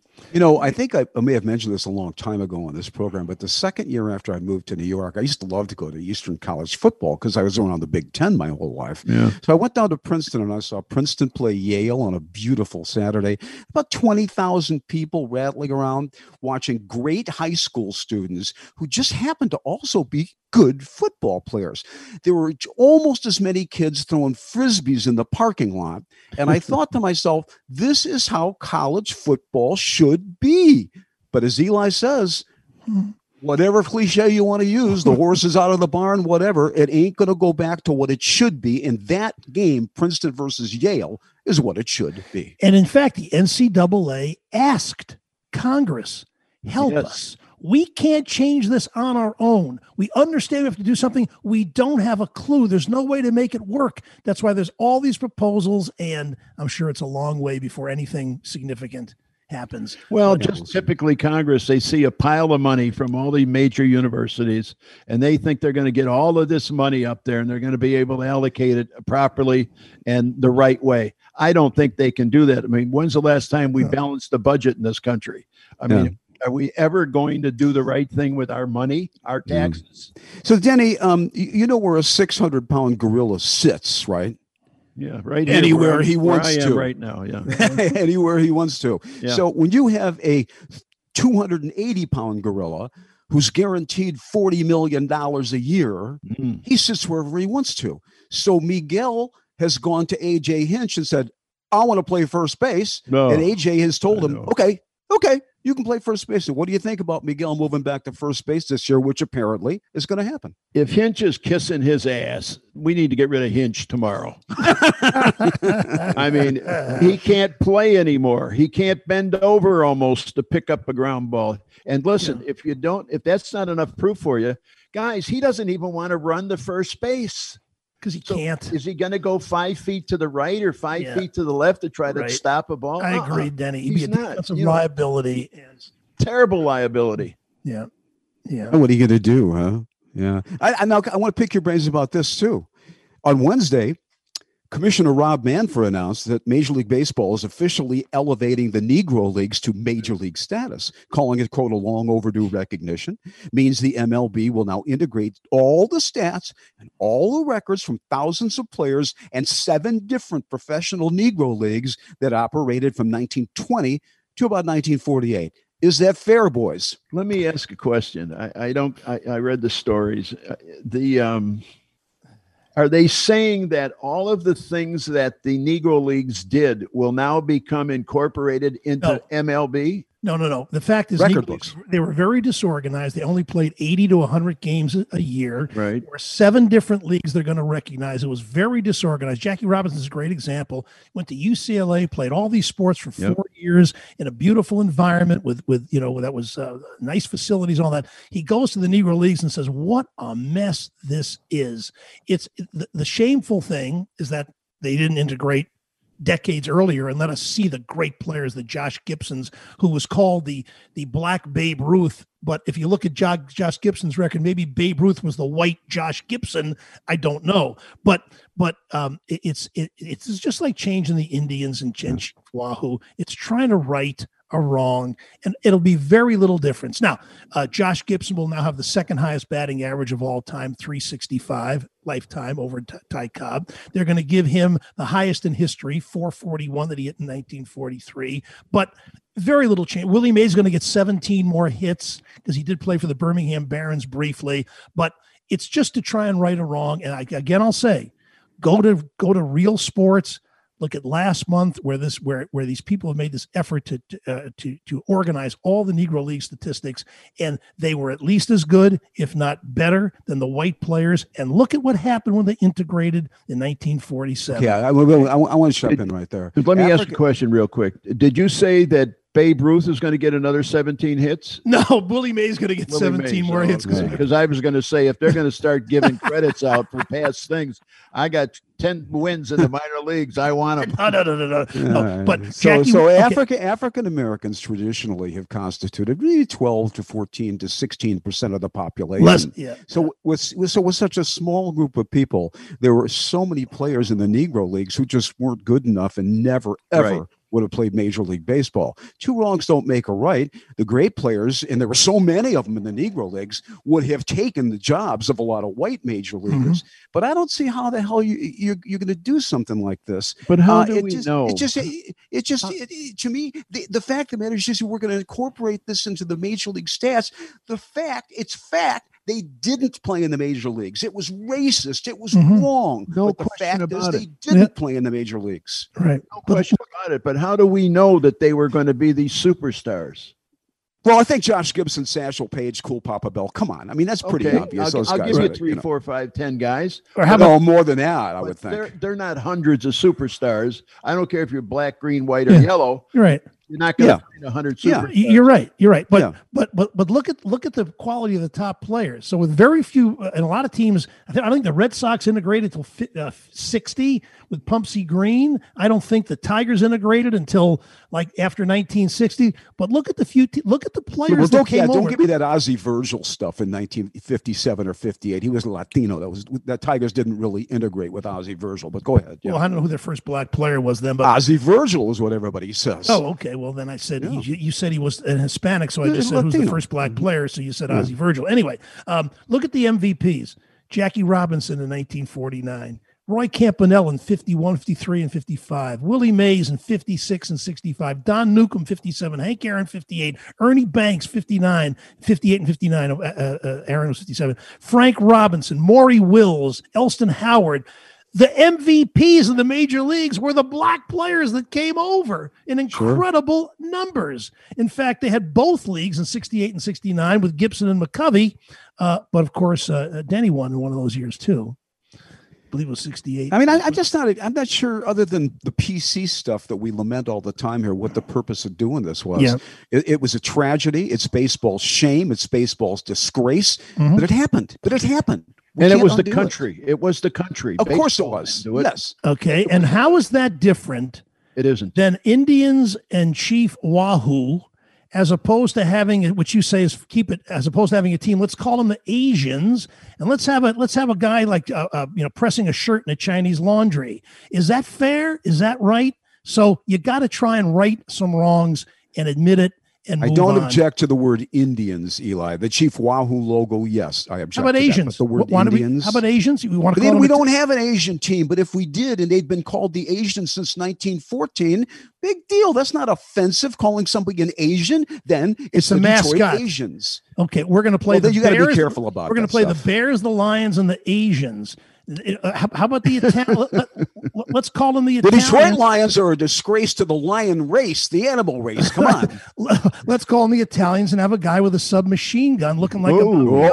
I think I may have mentioned this a long time ago on this program, but the second year after I moved to New York, I used to love to go to Eastern College football because I was around the Big Ten my whole life. Yeah. So I went down to Princeton and I saw Princeton play Yale on a beautiful Saturday. About 20,000 people rattling around watching great high school students who just happened to also be good football players. There were almost as many kids throwing frisbees in the parking lot. And I thought to myself, this is how college football should be. But as Eli says, whatever cliche you want to use, the horse is out of the barn, whatever, it ain't going to go back to what it should be. And that game, Princeton versus Yale, is what it should be. And in fact, the NCAA asked Congress, help us. We can't change this on our own. We understand we have to do something. We don't have a clue. There's no way to make it work. That's why there's all these proposals, and I'm sure it's a long way before anything significant happens. Well, just typically Congress, they see a pile of money from all the major universities, and they think they're going to get all of this money up there, and they're going to be able to allocate it properly and the right way. I don't think they can do that. I mean, when's the last time we balanced the budget in this country? I mean, are we ever going to do the right thing with our money, our taxes? So, Denny, you know where a 600-pound gorilla sits, right? Yeah, right here, anywhere he wants to. Right now, yeah. Anywhere he wants to. Yeah. So when you have a 280-pound gorilla who's guaranteed $40 million a year, he sits wherever he wants to. So Miguel has gone to A.J. Hinch and said, I want to play first base. No. And A.J. has told him, okay, you can play first base. And what do you think about Miguel moving back to first base this year, which apparently is going to happen? If Hinch is kissing his ass, we need to get rid of Hinch tomorrow. I mean, he can't play anymore. He can't bend over almost to pick up a ground ball. And listen, if that's not enough proof for you, guys, he doesn't even want to run the first base. Because he can't. Is he going to go 5 feet to the right or 5 feet to the left to try to stop a ball? I agree, Denny. He'd He's be a defensive liability. Terrible liability. Yeah. What are you going to do, huh? Yeah. I want to pick your brains about this, too. On Wednesday, Commissioner Rob Manfred announced that Major League Baseball is officially elevating the Negro Leagues to Major League status, calling it, quote, a long overdue recognition. Means the MLB will now integrate all the stats and all the records from thousands of players and 7 different professional Negro Leagues that operated from 1920 to about 1948. Is that fair, boys? Let me ask a question. I read the stories. Are they saying that all of the things that the Negro Leagues did will now become incorporated into MLB? No. The fact is, record books. They were very disorganized. They only played 80 to 100 games a year. Right. There were 7 different leagues they're going to recognize. It was very disorganized. Jackie Robinson's a great example. Went to UCLA, played all these sports for 4 years in a beautiful environment with that was nice facilities, all that. He goes to the Negro Leagues and says, "What a mess this is." It's the shameful thing is that they didn't integrate decades earlier and let us see the great players, the Josh Gibsons, who was called the Black Babe Ruth. But if you look at Josh Gibson's record, maybe Babe Ruth was the white Josh Gibson. I don't know. But it's just like changing the Indians and Wahoo. It's trying to right a wrong, and it'll be very little difference. Now, Josh Gibson will now have the second highest batting average of all time, 365 lifetime over Ty Cobb. They're going to give him the highest in history, 441 that he hit in 1943, but very little change. Willie Mays is going to get 17 more hits because he did play for the Birmingham Barons briefly, but it's just to try and right a wrong. And I'll say, go to Real Sports. Look at last month where these people have made this effort to organize all the Negro League statistics, and they were at least as good, if not better, than the white players. And look at what happened when they integrated in 1947. Yeah, I want to jump in right there. Let me ask a question real quick. Did you say that Babe Ruth is going to get another 17 hits? No, Willie Mays is going to get 17 more hits. Because I was going to say, if they're going to start giving credits out for past things, I got 10 wins in the minor leagues. I want them. No. But Jackie, African Americans traditionally have constituted maybe 12 to 14 to 16% of the population. So with such a small group of people, there were so many players in the Negro Leagues who just weren't good enough and never, ever would have played Major League Baseball. 2 wrongs don't make a right. The great players, and there were so many of them in the Negro Leagues, would have taken the jobs of a lot of white major leaguers. But I don't see how the hell you're going to do something like this. But how do we know? To me, the fact of the matter is just we're going to incorporate this into the Major League stats. It's fact. They didn't play in the major leagues. It was racist. It was wrong. No but question about it. They didn't play in the major leagues. Right. No question about it. But how do we know that they were going to be these superstars? Well, I think Josh Gibson, Satchel Paige, Cool Papa Bell. Come on. I mean, that's pretty obvious. I'll give you 3, 4, 5, 10 guys. Or how about more than that, I would think. They're not hundreds of superstars. I don't care if you're black, green, white, or yellow. Right. You're not going to find 100 superstars. You're right. But look at the quality of the top players. So with very few, and a lot of teams, I think the Red Sox integrated till 60 with Pumpsy Green. I don't think the Tigers integrated until like after 1960. But look at the players that came over. Don't give me that Ozzie Virgil stuff in 1957 or 58. He was a Latino. The Tigers didn't really integrate with Ozzie Virgil. But go ahead. Well, I don't know who their first black player was then. But Ozzie Virgil is what everybody says. Oh, okay. Well, then I said you said he was an Hispanic, so I just said who's the first black player. So you said Ozzie Virgil. Anyway, look at the MVPs: Jackie Robinson in 1949. Roy Campanella in 51, 53, and 55. Willie Mays in 56 and 65. Don Newcomb, 57. Hank Aaron, 58. Ernie Banks, 59, 58 and 59. Aaron was 57. Frank Robinson, Maury Wills, Elston Howard. The MVPs of the major leagues were the black players that came over in incredible numbers. In fact, they had both leagues in 68 and 69 with Gibson and McCovey. But of course, Denny won in one of those years too. I believe it was 68. I mean, I'm not sure, other than the PC stuff that we lament all the time here, what the purpose of doing this was. Yeah. It was a tragedy. It's baseball's shame. It's baseball's disgrace. But it happened. And it was the country. It was the country. Of course it was. Yes. Okay. And how is that different? It isn't. Than Indians and Chief Wahoo, as opposed to having, which you say is keep it, as opposed to having a team. Let's call them the Asians, and let's have a guy like pressing a shirt in a Chinese laundry. Is that fair? Is that right? So you got to try and right some wrongs and admit it. And I don't object to the word Indians, Eli. The Chief Wahoo logo, yes, I object. How about Asians? The word Indians. How about Asians? We want to call them. We don't have an Asian team, but if we did, and they'd been called the Asians since 1914, big deal. That's not offensive. Calling somebody an Asian, then it's the mascot. Detroit Asians. Okay, we're going to play. Then you got to be careful about. We're going to play the Bears, the Lions, and the Asians. How about the Italian? Let's call them the Italians. The Detroit Lions are a disgrace to the lion race, the animal race. Come on. Let's call them the Italians and have a guy with a submachine gun looking like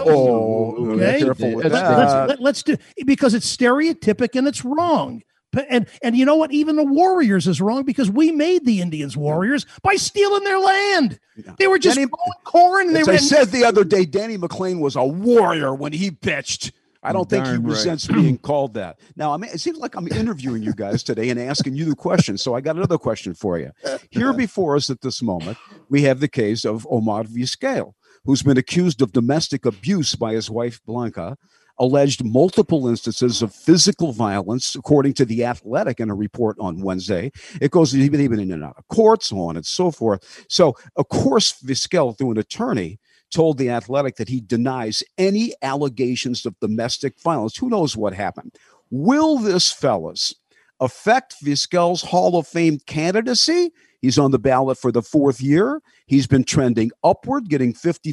okay? Careful with that. Let's do, because it's stereotypic and it's wrong. And you know what? Even the Warriors is wrong because we made the Indians warriors by stealing their land. Yeah. They were just mowing corn. And I said the other day, Danny McLean was a warrior when he pitched. I don't think he resents being called that. Now, I mean, it seems like I'm interviewing you guys today and asking you the question. So I got another question for you. Here before us at this moment, we have the case of Omar Vizquel, who's been accused of domestic abuse by his wife, Blanca, alleged multiple instances of physical violence, according to The Athletic in a report on Wednesday. It goes even in and out of court, so on and so forth. So, of course, Vizquel, through an attorney, told The Athletic that he denies any allegations of domestic violence. Who knows what happened? Will this, fellas, affect Vizquel's Hall of Fame candidacy? He's on the ballot for the fourth year. He's been trending upward, getting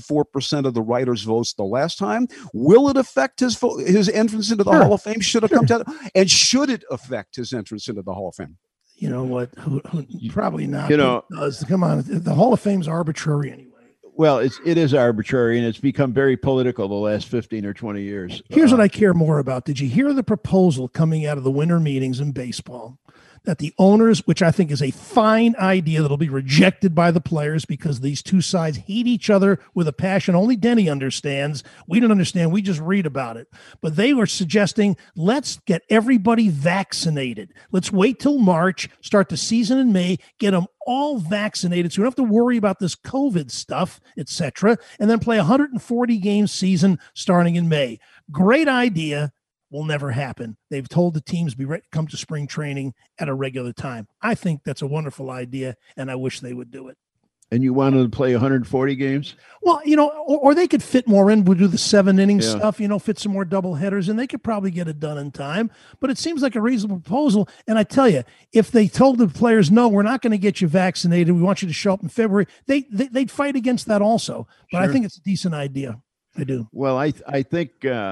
54% of the writers' votes the last time. Will it affect his entrance into the Hall of Fame? Should it come to that? And should it affect his entrance into the Hall of Fame? You know what? Probably not. Come on. The Hall of Fame's arbitrary anyway. Well, it is arbitrary, and it's become very political the last 15 or 20 years. Here's what I care more about. Did you hear the proposal coming out of the winter meetings in baseball that the owners, which I think is a fine idea that'll be rejected by the players because these two sides hate each other with a passion only Denny understands. We don't understand. We just read about it. But they were suggesting, let's get everybody vaccinated. Let's wait till March, start the season in May, get them all vaccinated so we don't have to worry about this COVID stuff, etc., and then play a 140-game season starting in May. Great idea. Will never happen. They've told the teams be ready to come to spring training at a regular time. I think that's a wonderful idea, and I wish they would do it. And you wanted to play 140 games? Well, or they could fit more in. We'll do the 7-inning stuff, fit some more double headers, and they could probably get it done in time. But it seems like a reasonable proposal. And I tell you, if they told the players, no, we're not going to get you vaccinated, we want you to show up in February, they'd fight against that also. But I think it's a decent idea. I do. Well, I think,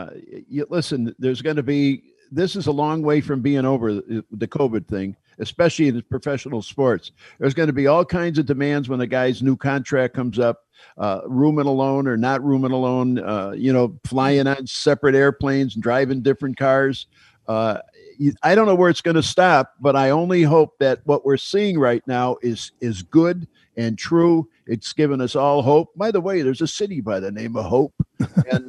listen, this is a long way from being over the COVID thing, especially in professional sports. There's going to be all kinds of demands when a guy's new contract comes up, rooming alone or not rooming alone, flying on separate airplanes and driving different cars. I don't know where it's going to stop, but I only hope that what we're seeing right now is good and true. It's given us all hope. By the way, there's a city by the name of Hope. And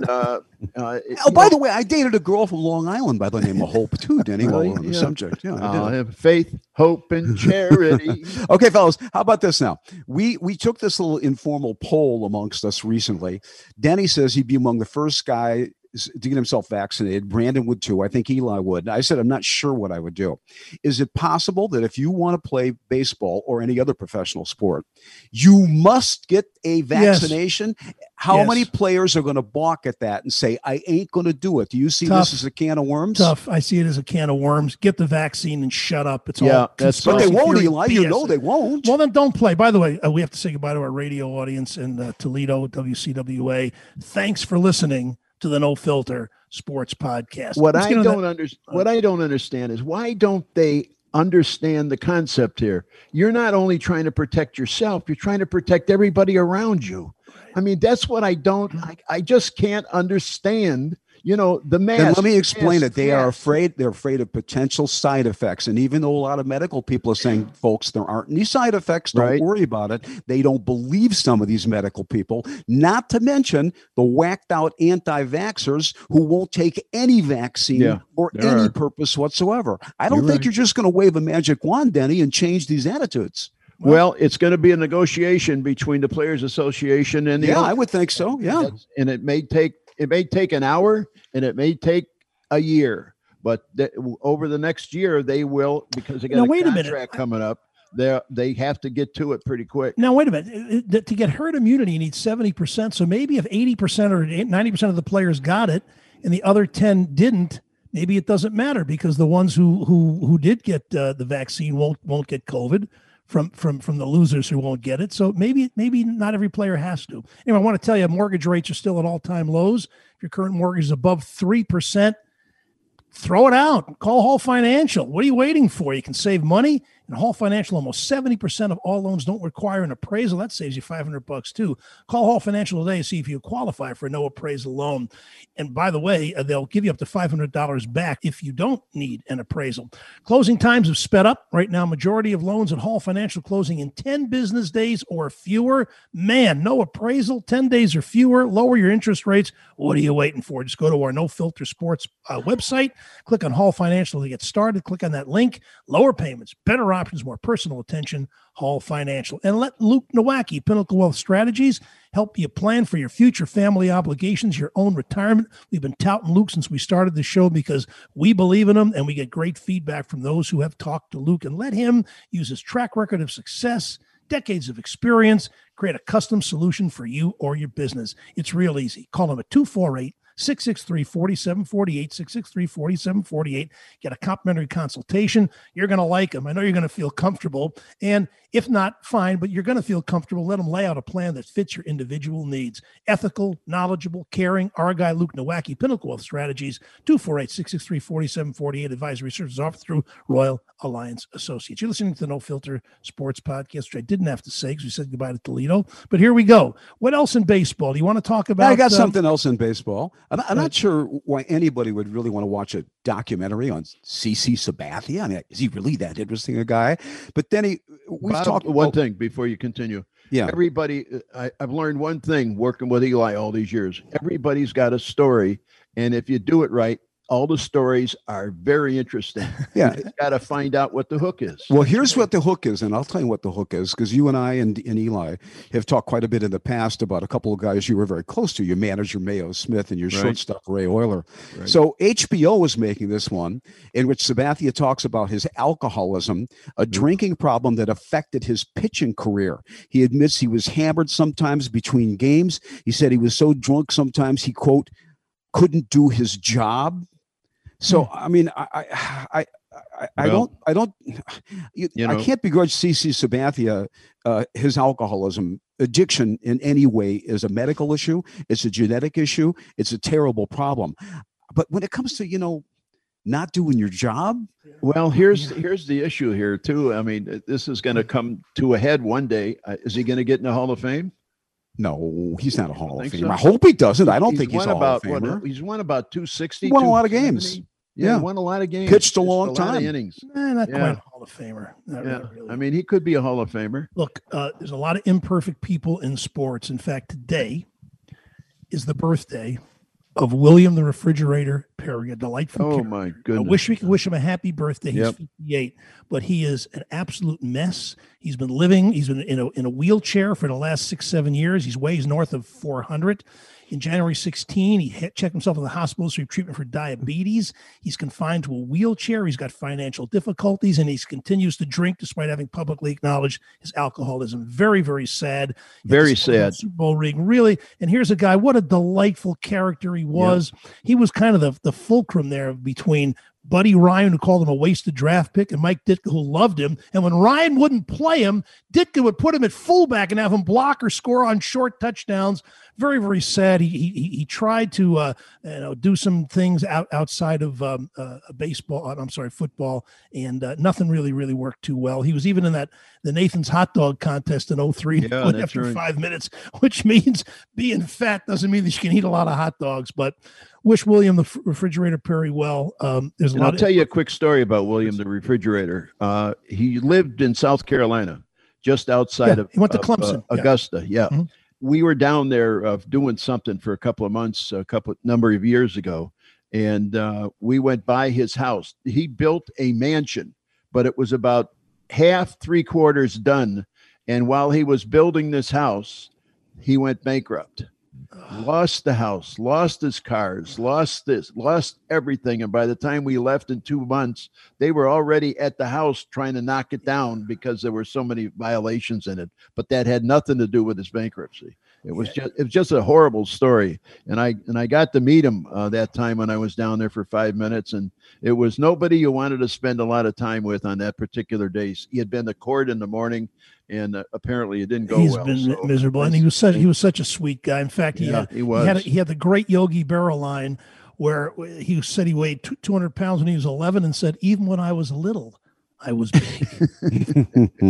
by the way, I dated a girl from Long Island by the name of Hope too, Denny. While we're on the subject, I have faith, hope, and charity. Okay, fellas, how about this now? We took this little informal poll amongst us recently. Denny says he'd be among the first guy to get himself vaccinated. Brandon would too. I think Eli would. I said, I'm not sure what I would do. Is it possible that if you want to play baseball or any other professional sport, you must get a vaccination? Yes. How many players are going to balk at that and say, I ain't going to do it? Do you see this as a can of worms? Tough. I see it as a can of worms. Get the vaccine and shut up. It's all but they won't, Eli. You know they won't. Well, then don't play. By the way, we have to say goodbye to our radio audience in Toledo, WCWA. Thanks for listening to the No Filter Sports Podcast. What I don't understand is why don't they understand the concept here? You're not only trying to protect yourself, you're trying to protect everybody around you. I mean, that's what I just can't understand. The mask. Then let me explain it. They're afraid of potential side effects. And even though a lot of medical people are saying, folks, there aren't any side effects, don't worry about it. They don't believe some of these medical people, not to mention the whacked out anti-vaxxers who won't take any vaccine or any purpose whatsoever. I don't think you're just going to wave a magic wand, Denny, and change these attitudes. Well, it's going to be a negotiation between the Players Association and the I would think so. Yeah. And it may take an hour and it may take a year, but over the next year they will, because they got a contract coming up. They have to get to it pretty quick. Now, wait a minute. To get herd immunity, you need 70%. So maybe if 80% or 90% of the players got it and the other 10 didn't, maybe it doesn't matter because the ones who did get the vaccine won't get COVID from the losers who won't get it. So maybe not every player has to. Anyway, I want to tell you, mortgage rates are still at all-time lows. If your current mortgage is above 3%, throw it out. Call Hall Financial. What are you waiting for? You can save money. In Hall Financial, almost 70% of all loans don't require an appraisal. That saves you $500 too. Call Hall Financial today and see if you qualify for no appraisal loan. And by the way, they'll give you up to $500 back if you don't need an appraisal. Closing times have sped up. Right now, majority of loans at Hall Financial closing in 10 business days or fewer. Man, no appraisal, 10 days or fewer. Lower your interest rates. What are you waiting for? Just go to our No Filter Sports website. Click on Hall Financial to get started. Click on that link. Lower payments, better options, more personal attention. Hall Financial. And let Luke Nowacki, Pinnacle Wealth Strategies, help you plan for your future family obligations, your own retirement. We've been touting Luke since we started the show because we believe in him and we get great feedback from those who have talked to Luke. And let him use his track record of success, decades of experience, create a custom solution for you or your business. It's real easy. Call him at 248-663-4748, 663-4748. Get a complimentary consultation. You're going to like him. I know you're going to feel comfortable. And if not, fine, but you're going to feel comfortable. Let him lay out a plan that fits your individual needs. Ethical, knowledgeable, caring. Our guy, Luke Nowacki, Pinnacle Wealth Strategies, 248-663-4748. Advisory services offered through Royal Alliance Associates. You're listening to the No Filter Sports Podcast, which I didn't have to say because we said goodbye to Toledo. But here we go. What else in baseball? Do you want to talk about? I got something else in baseball. I'm not sure why anybody would really want to watch a documentary on CC Sabathia. I mean, is he really that interesting a guy? But then we've talked one thing before you continue. Yeah, everybody. I've learned one thing working with Eli all these years. Everybody's got a story, and if you do it right, all the stories are very interesting. Yeah. You got to find out what the hook is. Well, here's what the hook is, and I'll tell you what the hook is, because you and I and Eli have talked quite a bit in the past about a couple of guys you were very close to, your manager, Mayo Smith, and your shortstop, Ray Euler. Right. So HBO was making this one in which Sabathia talks about his alcoholism, a drinking problem that affected his pitching career. He admits he was hammered sometimes between games. He said he was so drunk sometimes he, quote, couldn't do his job. So, I mean, I can't begrudge CC Sabathia his alcoholism. Addiction in any way is a medical issue. It's a genetic issue. It's a terrible problem. But when it comes to, not doing your job. Well, here's the issue here, too. I mean, this is going to come to a head one day. Is he going to get in the Hall of Fame? No, he's not a Hall of Famer. So? I hope he doesn't. I don't think he's a Hall of Famer. He's won about 260. He won a lot of games. Yeah, won a lot of games. Pitched a long time. Innings. Not quite Hall Hall of Famer. Really. I mean, he could be a Hall of Famer. Look, there's a lot of imperfect people in sports. In fact, today is the birthday of William the Refrigerator Perry, a delightful character. My goodness. I wish we could wish him a happy birthday. He's 58, but he is an absolute mess. He's been in a wheelchair for the last 6-7 years. He weighs north of 400. In January 16, he checked himself in the hospital for treatment for diabetes. He's confined to a wheelchair. He's got financial difficulties, and he continues to drink despite having publicly acknowledged his alcoholism. Very, very sad. Very sad. Super Bowl ring, really. And here's a guy, what a delightful character he was. Yep. He was kind of the fulcrum there between Buddy Ryan, who called him a wasted draft pick, and Mike Ditka, who loved him. And when Ryan wouldn't play him, Ditka would put him at fullback and have him block or score on short touchdowns. Very, very sad. He tried to do some things outside of football, and nothing really worked too well. He was even in the Nathan's hot dog contest in 2003 after 5 minutes, which means being fat doesn't mean that you can eat a lot of hot dogs. But wish William the Refrigerator Perry well. I'll tell you a quick story about William the Refrigerator. He lived in South Carolina, just outside of. He went to Clemson, Augusta. Yeah. Mm-hmm. We were down there doing something for a couple of months, number of years ago, and we went by his house. He built a mansion, but it was about half, 3/4 done. And while he was building this house, he went bankrupt. Lost the house, lost his cars, lost everything. And by the time we left in 2 months, they were already at the house trying to knock it down because there were so many violations in it. But that had nothing to do with his bankruptcy. It was just a horrible story. And I got to meet him that time when I was down there for 5 minutes. And it was nobody you wanted to spend a lot of time with on that particular day. He had been to court in the morning, and apparently it didn't go well. He's been miserable, and he was such a sweet guy. In fact, he had the great Yogi Berra line where he said he weighed 200 pounds when he was 11, and said, "Even when I was little, I was big."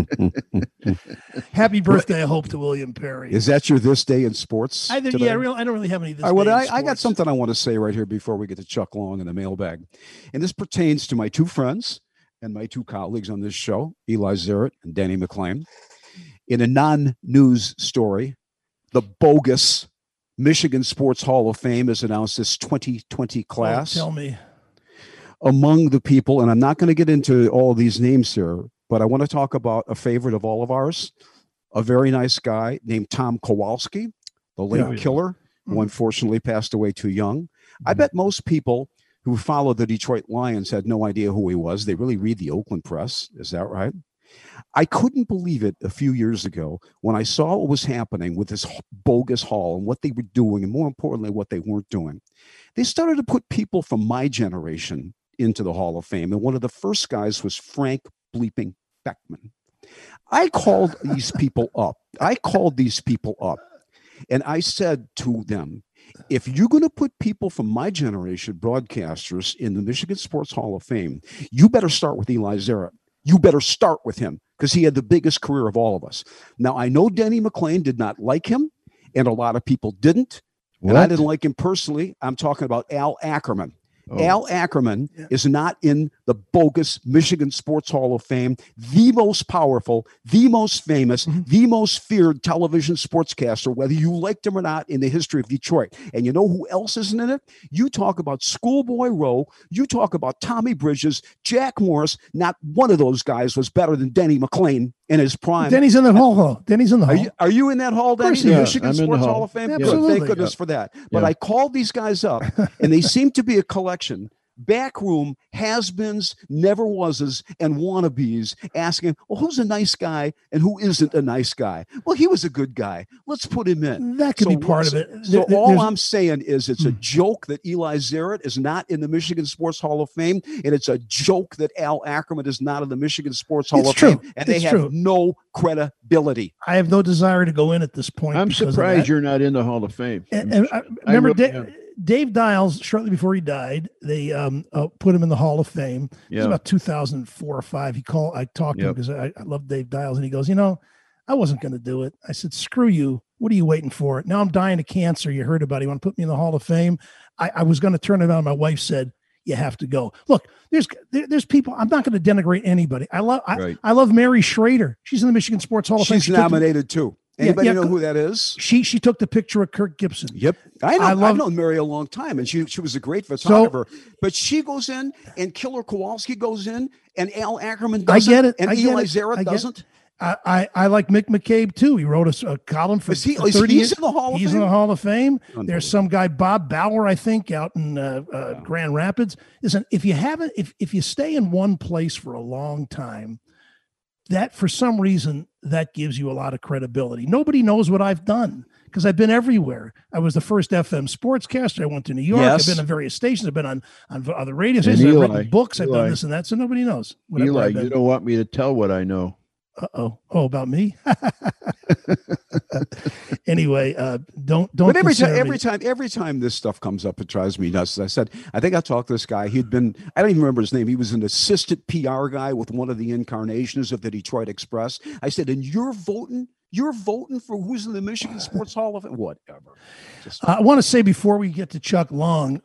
Happy birthday, I hope, to William Perry. Is that your this day in sports? I don't really have any this day in sports. I got something I want to say right here before we get to Chuck Long in the mailbag, and this pertains to my two friends and my two colleagues on this show, Eli Zaret and Danny McClain. In a non-news story, the bogus Michigan Sports Hall of Fame has announced this 2020 class. Oh, tell me. Among the people, and I'm not going to get into all these names here, but I want to talk about a favorite of all of ours, a very nice guy named Tom Kowalski, the late killer, who unfortunately passed away too young. I bet most people who follow the Detroit Lions had no idea who he was. They really read the Oakland Press. Is that right? I couldn't believe it a few years ago when I saw what was happening with this bogus hall and what they were doing, and more importantly, what they weren't doing. They started to put people from my generation into the Hall of Fame, and one of the first guys was Frank bleeping Beckman. I called these people up. And I said to them, if you're going to put people from my generation, broadcasters, in the Michigan Sports Hall of Fame, you better start with Eli Zaret. You better start with him because he had the biggest career of all of us. Now, I know Denny McClain did not like him, and a lot of people didn't. What? And I didn't like him personally. I'm talking about Al Ackerman. Oh. Al Ackerman is not in the bogus Michigan Sports Hall of Fame, the most powerful, the most famous, the most feared television sportscaster, whether you liked him or not, in the history of Detroit. And you know who else isn't in it? You talk about Schoolboy Rowe, you talk about Tommy Bridges, Jack Morris. Not one of those guys was better than Denny McClain in his prime. Denny's in that hall, though. Denny's in the hall. Are you in that hall, Denny? Yeah, Michigan Sports Hall of Fame? Absolutely. Thank goodness for that. But I called these guys up, and they seem to be a collection. Backroom has-beens, never was-es, and wannabes asking, well, who's a nice guy and who isn't a nice guy? Well, he was a good guy. Let's put him in. That could be part of it. So all I'm saying is it's a joke that Eli Zaret is not in the Michigan Sports Hall of Fame, and it's a joke that Al Ackerman is not in the Michigan Sports Hall of Fame, and they have no credibility. I have no desire to go in at this point. I'm surprised you're not in the Hall of Fame. And remember, Dave Dials, shortly before he died, they put him in the Hall of Fame. It was about 2004 or 5. I talked to him because I love Dave Dials, and he goes, I wasn't going to do it. I said, screw you. What are you waiting for? Now I'm dying of cancer. You heard about it. You want to put me in the Hall of Fame? I was going to turn it on. My wife said, you have to go. Look, there's people. I'm not going to denigrate anybody. I love Mary Schrader. She's in the Michigan Sports Hall of Fame. She's nominated too. Anybody know who that is? She took the picture of Kirk Gibson. Yep. I've known Mary a long time, and she was a great photographer. But she goes in, and Killer Kowalski goes in, and Al Ackerman doesn't. I get it. And Eli Zara doesn't. I like Mick McCabe too. He wrote a column for 30 years. He's in the Hall of Fame? He's in the Hall of Fame. There's some guy, Bob Bauer, I think, out in Grand Rapids. Listen, if you stay in one place for a long time, that for some reason that gives you a lot of credibility. Nobody knows what I've done because I've been everywhere. I was the first FM sportscaster. I went to New York. Yes. I've been on various stations. I've been on other radio stations. I've written books. I've done this and that. So nobody knows. Eli, you don't want me to tell what I know. Oh, about me? Anyway, don't. But every time this stuff comes up, it drives me nuts. As I said, I think I talked to this guy. I don't even remember his name. He was an assistant PR guy with one of the incarnations of the Detroit Express. I said, and you're voting for who's in the Michigan Sports Hall of Fame? Whatever. I want to say before we get to Chuck Long,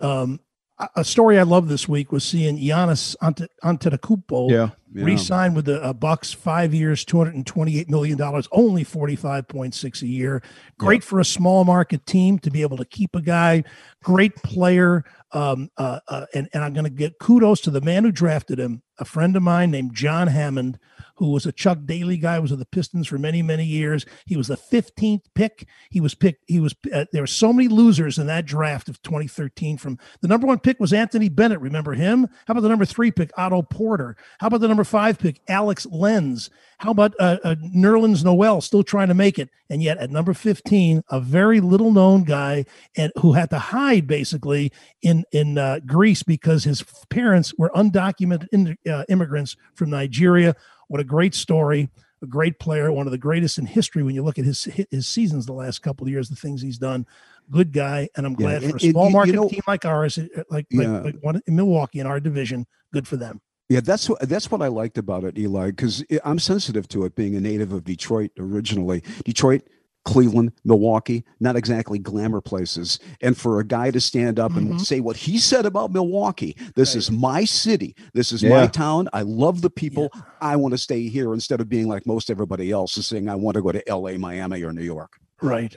a story I love this week was seeing Giannis Antetokounmpo re-signed with the Bucks, 5 years, $228 million, only 45.6 a year. Great for a small market team to be able to keep a guy. Great player. And I'm going to get kudos to the man who drafted him, a friend of mine named John Hammond, who was a Chuck Daly guy, was with the Pistons for many, many years. He was the 15th pick. There were so many losers in that draft of 2013. From the number 1 pick was Anthony Bennett. Remember him? How about the number 3 pick, Otto Porter? How about the number 5 pick, Alex Lenz? How about Nerlens Noel still trying to make it? And yet at number 15, a very little known guy and who had to hide basically in Greece because his parents were undocumented immigrants from Nigeria. What a great story, a great player, one of the greatest in history when you look at his seasons the last couple of years, the things he's done. Good guy, and I'm glad for a small market team like ours, like one in Milwaukee in our division, good for them. Yeah, that's what I liked about it, Eli, because I'm sensitive to it, being a native of Detroit originally. Detroit, Cleveland, Milwaukee, not exactly glamour places. And for a guy to stand up and say what he said about Milwaukee, this is my city, this is my town, I love the people, I want to stay here, instead of being like most everybody else and saying I want to go to LA, Miami, or New York. Right.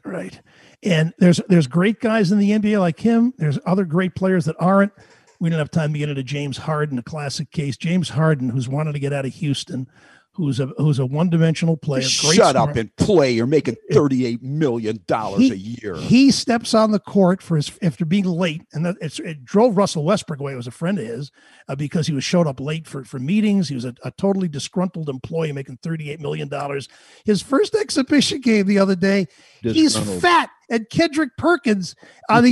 And there's great guys in the NBA like him. There's other great players that aren't. We didn't have time to get into James Harden, a classic case. James Harden, who's wanted to get out of Houston, who's a one-dimensional player. Shut up and play. You're making $38 million a year. He steps on the court after being late, and it drove Russell Westbrook away. It was a friend of his because he showed up late for meetings. He was a totally disgruntled employee making $38 million. His first exhibition game the other day, he's fat. And Kendrick Perkins on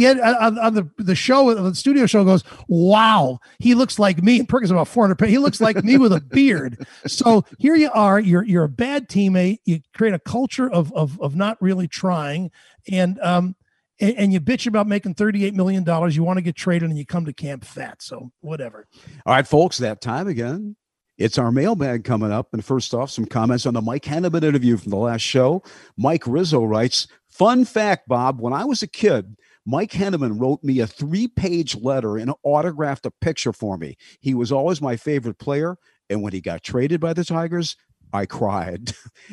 the show, the studio show, goes, "Wow, he looks like me." And Perkins is about 400 pounds. He looks like me with a beard. So here you are. You're a bad teammate. You create a culture of not really trying, and you bitch about making $38 million. You want to get traded, and you come to camp fat. So whatever. All right, folks, that time again. It's our mailbag coming up. And first off, some comments on the Mike Henneman interview from the last show. Mike Rizzo writes, "Fun fact, Bob, when I was a kid, Mike Henneman wrote me a 3-page letter and autographed a picture for me. He was always my favorite player. And when he got traded by the Tigers, I cried."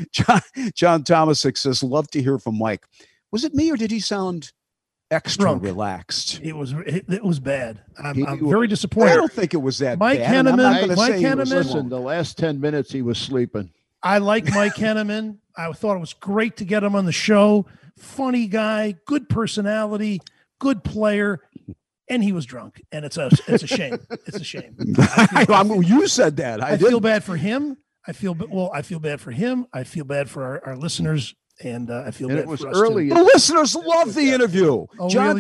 John Tomasic says, "Love to hear from Mike." Was it me, or did he sound extra relaxed? It was bad. I'm very disappointed. I don't think it was that Mike bad. Henneman. Listen, the last 10 minutes he was sleeping. I like Mike Henneman. I thought it was great to get him on the show. Funny guy, good personality, good player, and he was drunk. And it's a shame. It's a shame. You said that. I feel bad for him. I feel bad for him. I feel bad for our listeners. And I feel bad for us early. The listeners love the interview. John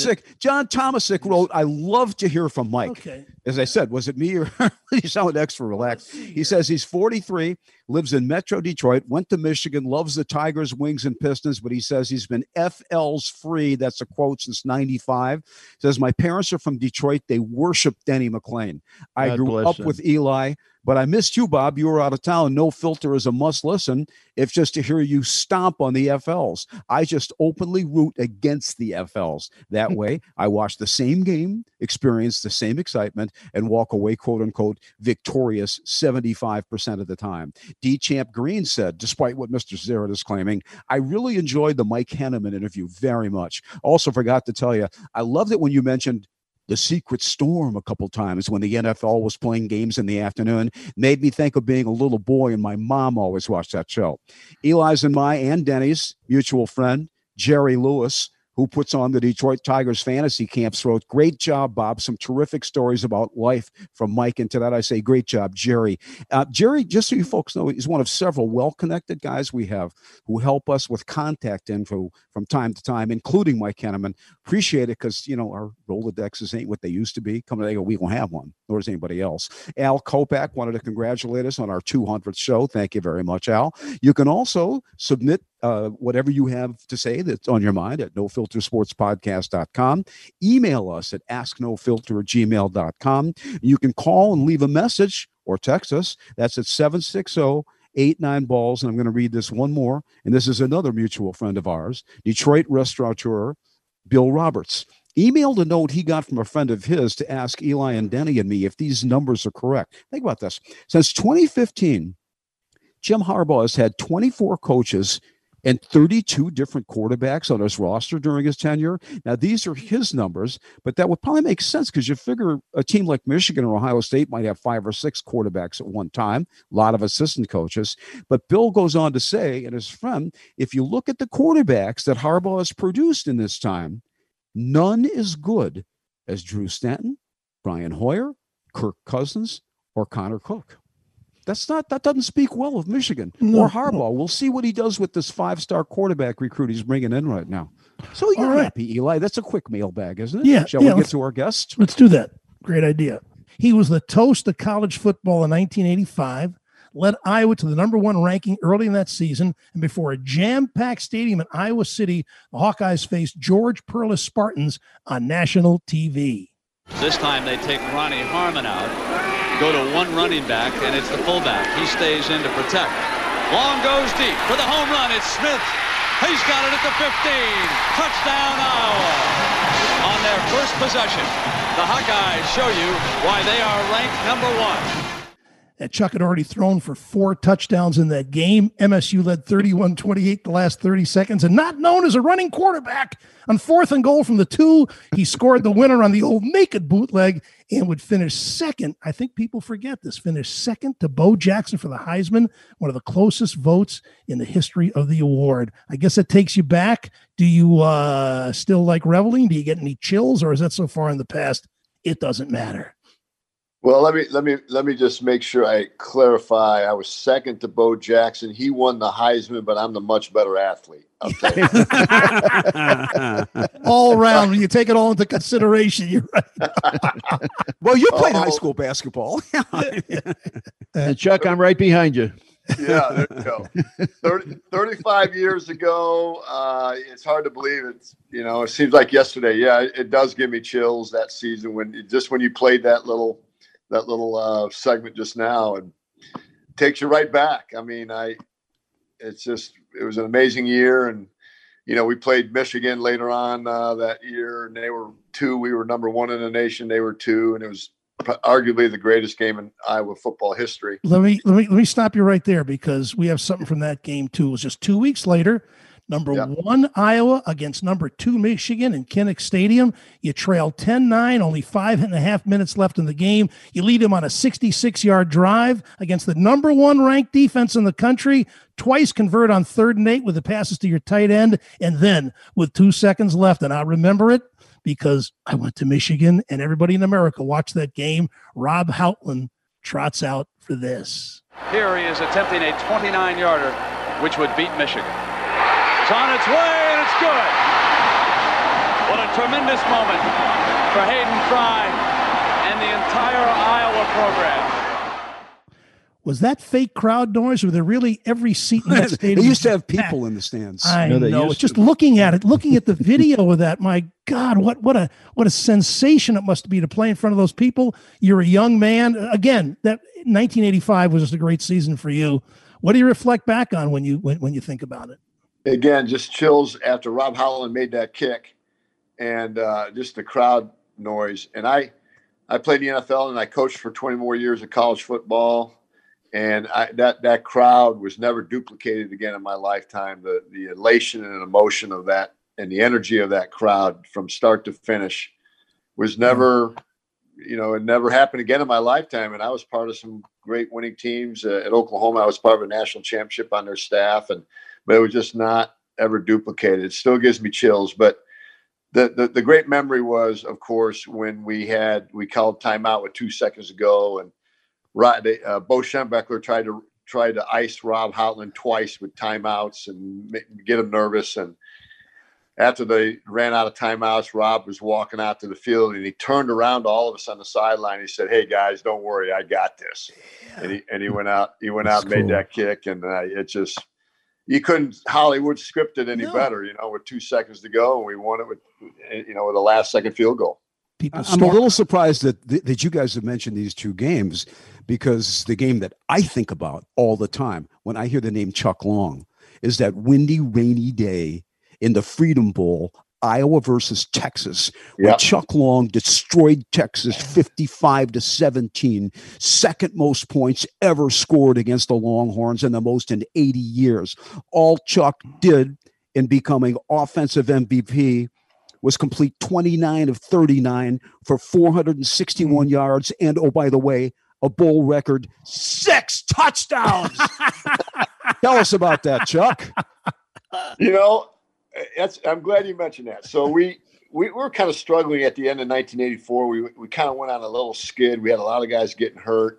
Tomasic wrote, "I love to hear from Mike." Okay. As I said, was it me, or he sounded extra relaxed? He says he's 43, lives in Metro Detroit, went to Michigan, loves the Tigers, Wings, and Pistons, but he says he's been FL's free. That's a quote since 95. Says, "My parents are from Detroit. They worship Denny McLain. I grew up with Eli. But I missed you, Bob. You were out of town. No Filter is a must listen, if just to hear you stomp on the FLs. I just openly root against the FLs. That way, I watch the same game, experience the same excitement, and walk away, quote unquote, victorious 75% of the time. D. Champ Green said, despite what Mr. Zarrett is claiming, I really enjoyed the Mike Henneman interview very much. Also forgot to tell you, I loved it when you mentioned the secret storm a couple times when the NFL was playing games in the afternoon. Made me think of being a little boy, and my mom always watched that show. Eli's and my and Denny's mutual friend, Jerry Lewis, who puts on the Detroit Tigers fantasy camps, wrote, great job, Bob. Some terrific stories about life from Mike. And to that, I say, great job, Jerry. Jerry, just so you folks know, is one of several well-connected guys we have who help us with contact info from time to time, including Mike Henneman. Appreciate it because, our Rolodexes ain't what they used to be. Coming today, we won't have one, nor does anybody else. Al Kopak wanted to congratulate us on our 200th show. Thank you very much, Al. You can also submit whatever you have to say that's on your mind at nofiltersportspodcast.com. Email us at asknofilter@gmail.com. You can call and leave a message or text us. That's at 760-89-BALLS. And I'm going to read this one more. And this is another mutual friend of ours, Detroit restaurateur Bill Roberts. Emailed a note he got from a friend of his to ask Eli and Denny and me if these numbers are correct. Think about this. Since 2015, Jim Harbaugh has had 24 coaches and 32 different quarterbacks on his roster during his tenure. Now, these are his numbers, but that would probably make sense because you figure a team like Michigan or Ohio State might have 5 or 6 quarterbacks at one time, a lot of assistant coaches. But Bill goes on to say, and his friend, if you look at the quarterbacks that Harbaugh has produced in this time, none as good as Drew Stanton, Brian Hoyer, Kirk Cousins, or Connor Cook. That doesn't speak well of Michigan or Harbaugh. No. We'll see what he does with this 5-star quarterback recruit he's bringing in right now. So you're happy, Eli. That's a quick mailbag, isn't it? Yeah. Shall we get to our guest? Let's do that. Great idea. He was the toast of college football in 1985, led Iowa to the #1 ranking early in that season, and before a jam-packed stadium in Iowa City, the Hawkeyes faced George Perlis Spartans on national TV. This time they take Ronnie Harmon out, go to one running back, and it's the fullback. He stays in to protect. Long goes deep for the home run. It's Smith. He's got it at the 15. Touchdown, Iowa. On their first possession, the Hawkeyes show you why they are ranked #1. And Chuck had already thrown for 4 touchdowns in that game. MSU led 31-28 the last 30 seconds, and not known as a running quarterback. On 4th and goal from the 2, he scored the winner on the old naked bootleg and would finish second. I think people forget this. Finished second to Bo Jackson for the Heisman, one of the closest votes in the history of the award. I guess it takes you back. Do you still like reveling? Do you get any chills, or is that so far in the past it doesn't matter? Well, let me just make sure I clarify. I was second to Bo Jackson. He won the Heisman, but I'm the much better athlete. All around, when you take it all into consideration, you're right. Well, you played high school basketball. And Chuck, I'm right behind you. Yeah, there you go. 35 years ago, it's hard to believe it seems like yesterday. Yeah, it does give me chills that season when you played that little segment just now, and takes you right back. I mean, it was an amazing year, and we played Michigan later on that year, and they were 2. We were #1 in the nation. They were 2, and it was arguably the greatest game in Iowa football history. Let me stop you right there, because we have something from that game too. It was just 2 weeks later. #1 Iowa against #2 Michigan in Kinnick Stadium. You trail 10-9, only 5.5 minutes left in the game. You lead them on a 66-yard drive against the #1 ranked defense in the country. Twice convert on 3rd and 8 with the passes to your tight end. And then with 2 seconds left, and I remember it because I went to Michigan and everybody in America watched that game. Rob Houtland trots out for this. Here he is attempting a 29-yarder, which would beat Michigan. It's on its way, and it's good. What a tremendous moment for Hayden Fry and the entire Iowa program. Was that fake crowd noise? Or were there really every seat in that stadium? They used to have people in the stands. I know. It's just looking at the video of that. My God, what a sensation it must be to play in front of those people. You're a young man. Again, that 1985 was just a great season for you. What do you reflect back on when you think about it? Again, just chills after Rob Howland made that kick, and just the crowd noise. And I played in the NFL, and I coached for 20 more years of college football. And that crowd was never duplicated again in my lifetime. The elation and emotion of that and the energy of that crowd from start to finish was never, it never happened again in my lifetime. And I was part of some great winning teams at Oklahoma. I was part of a national championship on their staff, but it was just not ever duplicated. It still gives me chills. But the great memory was, of course, when we called timeout with 2 seconds to go, and Bo Schembechler tried to ice Rob Howland twice with timeouts and get him nervous. And after they ran out of timeouts, Rob was walking out to the field, and he turned around to all of us on the sideline. He said, "Hey guys, don't worry, I got this." Yeah. And he went out. He went out and made that kick, and it just you couldn't Hollywood script it any better. With 2 seconds to go, and we won it with with a last second field goal. I'm a little surprised that you guys have mentioned these two games, because the game that I think about all the time when I hear the name Chuck Long is that windy, rainy day in the Freedom Bowl, Iowa versus Texas, where Chuck Long destroyed Texas 55-17, second most points ever scored against the Longhorns and the most in 80 years. All Chuck did in becoming offensive MVP was complete 29 of 39 for 461 yards. And, oh, by the way, a bowl record 6 touchdowns. Tell us about that, Chuck. I'm glad you mentioned that. So we were kind of struggling at the end of 1984. We kind of went on a little skid. We had a lot of guys getting hurt.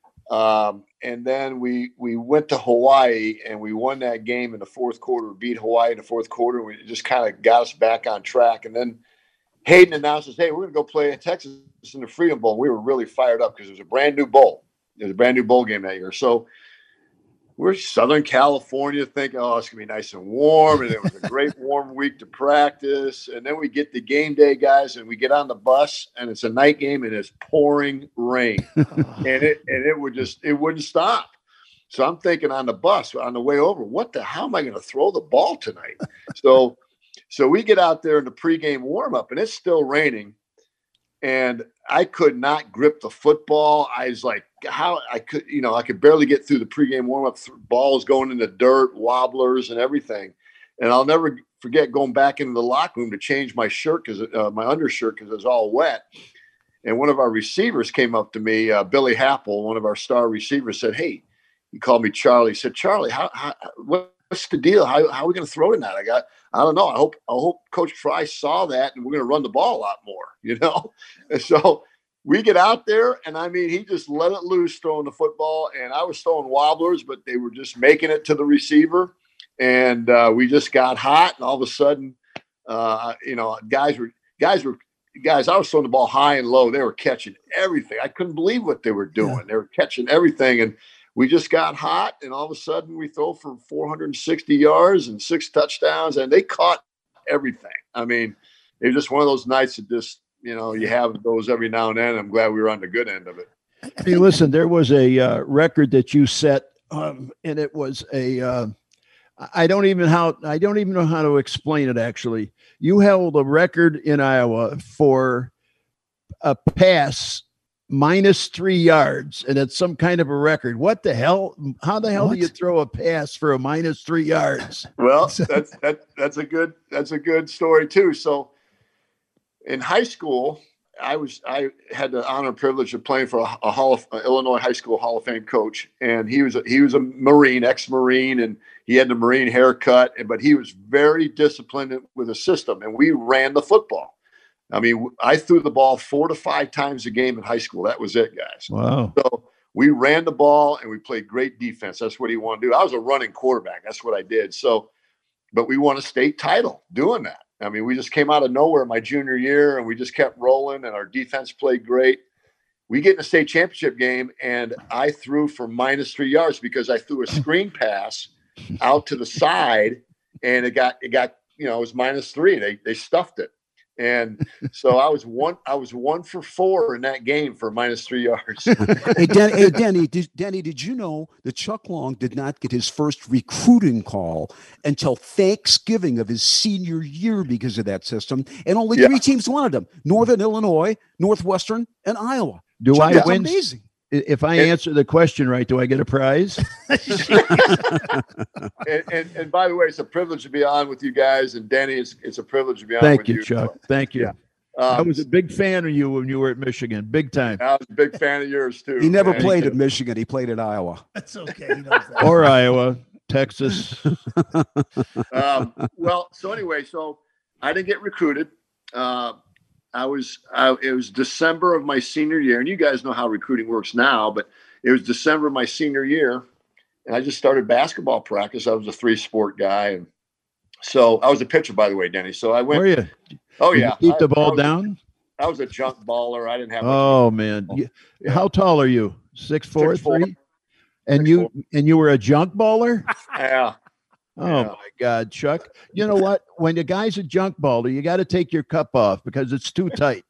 And then we went to Hawaii, and we won that game in the fourth quarter. We beat Hawaii in the fourth quarter. And we just kind of got us back on track. And then Hayden announces, "Hey, we're going to go play in Texas in the Freedom Bowl." We were really fired up because it was a brand new bowl. It was a brand new bowl game that year. So we're Southern California thinking, "Oh, it's going to be nice and warm." And it was a great warm week to practice. And then we get the game day, guys, and we get on the bus, and it's a night game, and it's pouring rain. and it wouldn't stop. So I'm thinking on the bus, on the way over, how am I going to throw the ball tonight? So we get out there in the pregame warm-up, and it's still raining. And I could not grip the football. I was like, I could barely get through the pregame warm-up. Balls going in the dirt, wobblers, and everything. And I'll never forget going back into the locker room to change my shirt, my undershirt, because it was all wet. And one of our receivers came up to me, Billy Happel, one of our star receivers, said, "Hey," he called me Charlie. He said, "Charlie, what's the deal? How are we going to throw tonight?" I don't know. I hope Coach Fry saw that, and we're going to run the ball a lot more, And so we get out there, and he just let it loose throwing the football, and I was throwing wobblers, but they were just making it to the receiver, and we just got hot, and all of a sudden, guys, I was throwing the ball high and low. They were catching everything. I couldn't believe what they were doing. Yeah. They were catching everything, and we just got hot, and all of a sudden we throw for 460 yards and 6 touchdowns, and they caught everything. It was just one of those nights that just, you have those every now and then. I'm glad we were on the good end of it. Hey, listen, there was a record that you set, and it was I don't even know how to explain it. Actually, you held a record in Iowa for a pass -3 yards, and it's some kind of a record. What the hell? How the hell do you throw a pass for a -3 yards? Well, that's a good story too. So in high school, I had the honor and privilege of playing for a Illinois high school Hall of Fame coach, and he was a Marine, ex-Marine, and he had the Marine haircut, but he was very disciplined with a system, and we ran the football. I threw the ball 4 to 5 times a game in high school. That was it, guys. Wow. So we ran the ball, and we played great defense. That's what he wanted to do. I was a running quarterback. That's what I did. So, but we won a state title doing that. We just came out of nowhere my junior year, and we just kept rolling, and our defense played great. we get in a state championship game, and I threw for -3 yards because I threw a screen pass out to the side, and it got it was -3. They stuffed it. And so I was 1 for 4 in that game for -3 yards. Denny, did you know that Chuck Long did not get his first recruiting call until Thanksgiving of his senior year because of that system? And only 3 teams wanted him: Northern Illinois, Northwestern, and Iowa. Do Chuck, I win? Amazing. If I answer the question right, do I get a prize? and by the way, it's a privilege to be on with you guys. And Danny, it's a privilege to be on Thank with you, you. Chuck. Thank you. Yeah. I was a big fan of you when you were at Michigan. Big time. I was a big fan of yours, too. He never played at Michigan. He played at Iowa. That's okay. He knows that. Or Iowa, Texas. Well, so anyway, I didn't get recruited. It was December of my senior year, and you guys know how recruiting works now, but it was December of my senior year, and I just started basketball practice. I was a 3-sport guy, and so I was a pitcher, by the way, Denny. So I went. Were you? Oh, Did yeah. you keep the ball down? I was a junk baller. I didn't have. Oh man, how tall are you? 6'4", 3? And 6'4". you were a junk baller? Yeah. Oh my God, Chuck! You know what? When the guy's a junk baller, you got to take your cup off because it's too tight.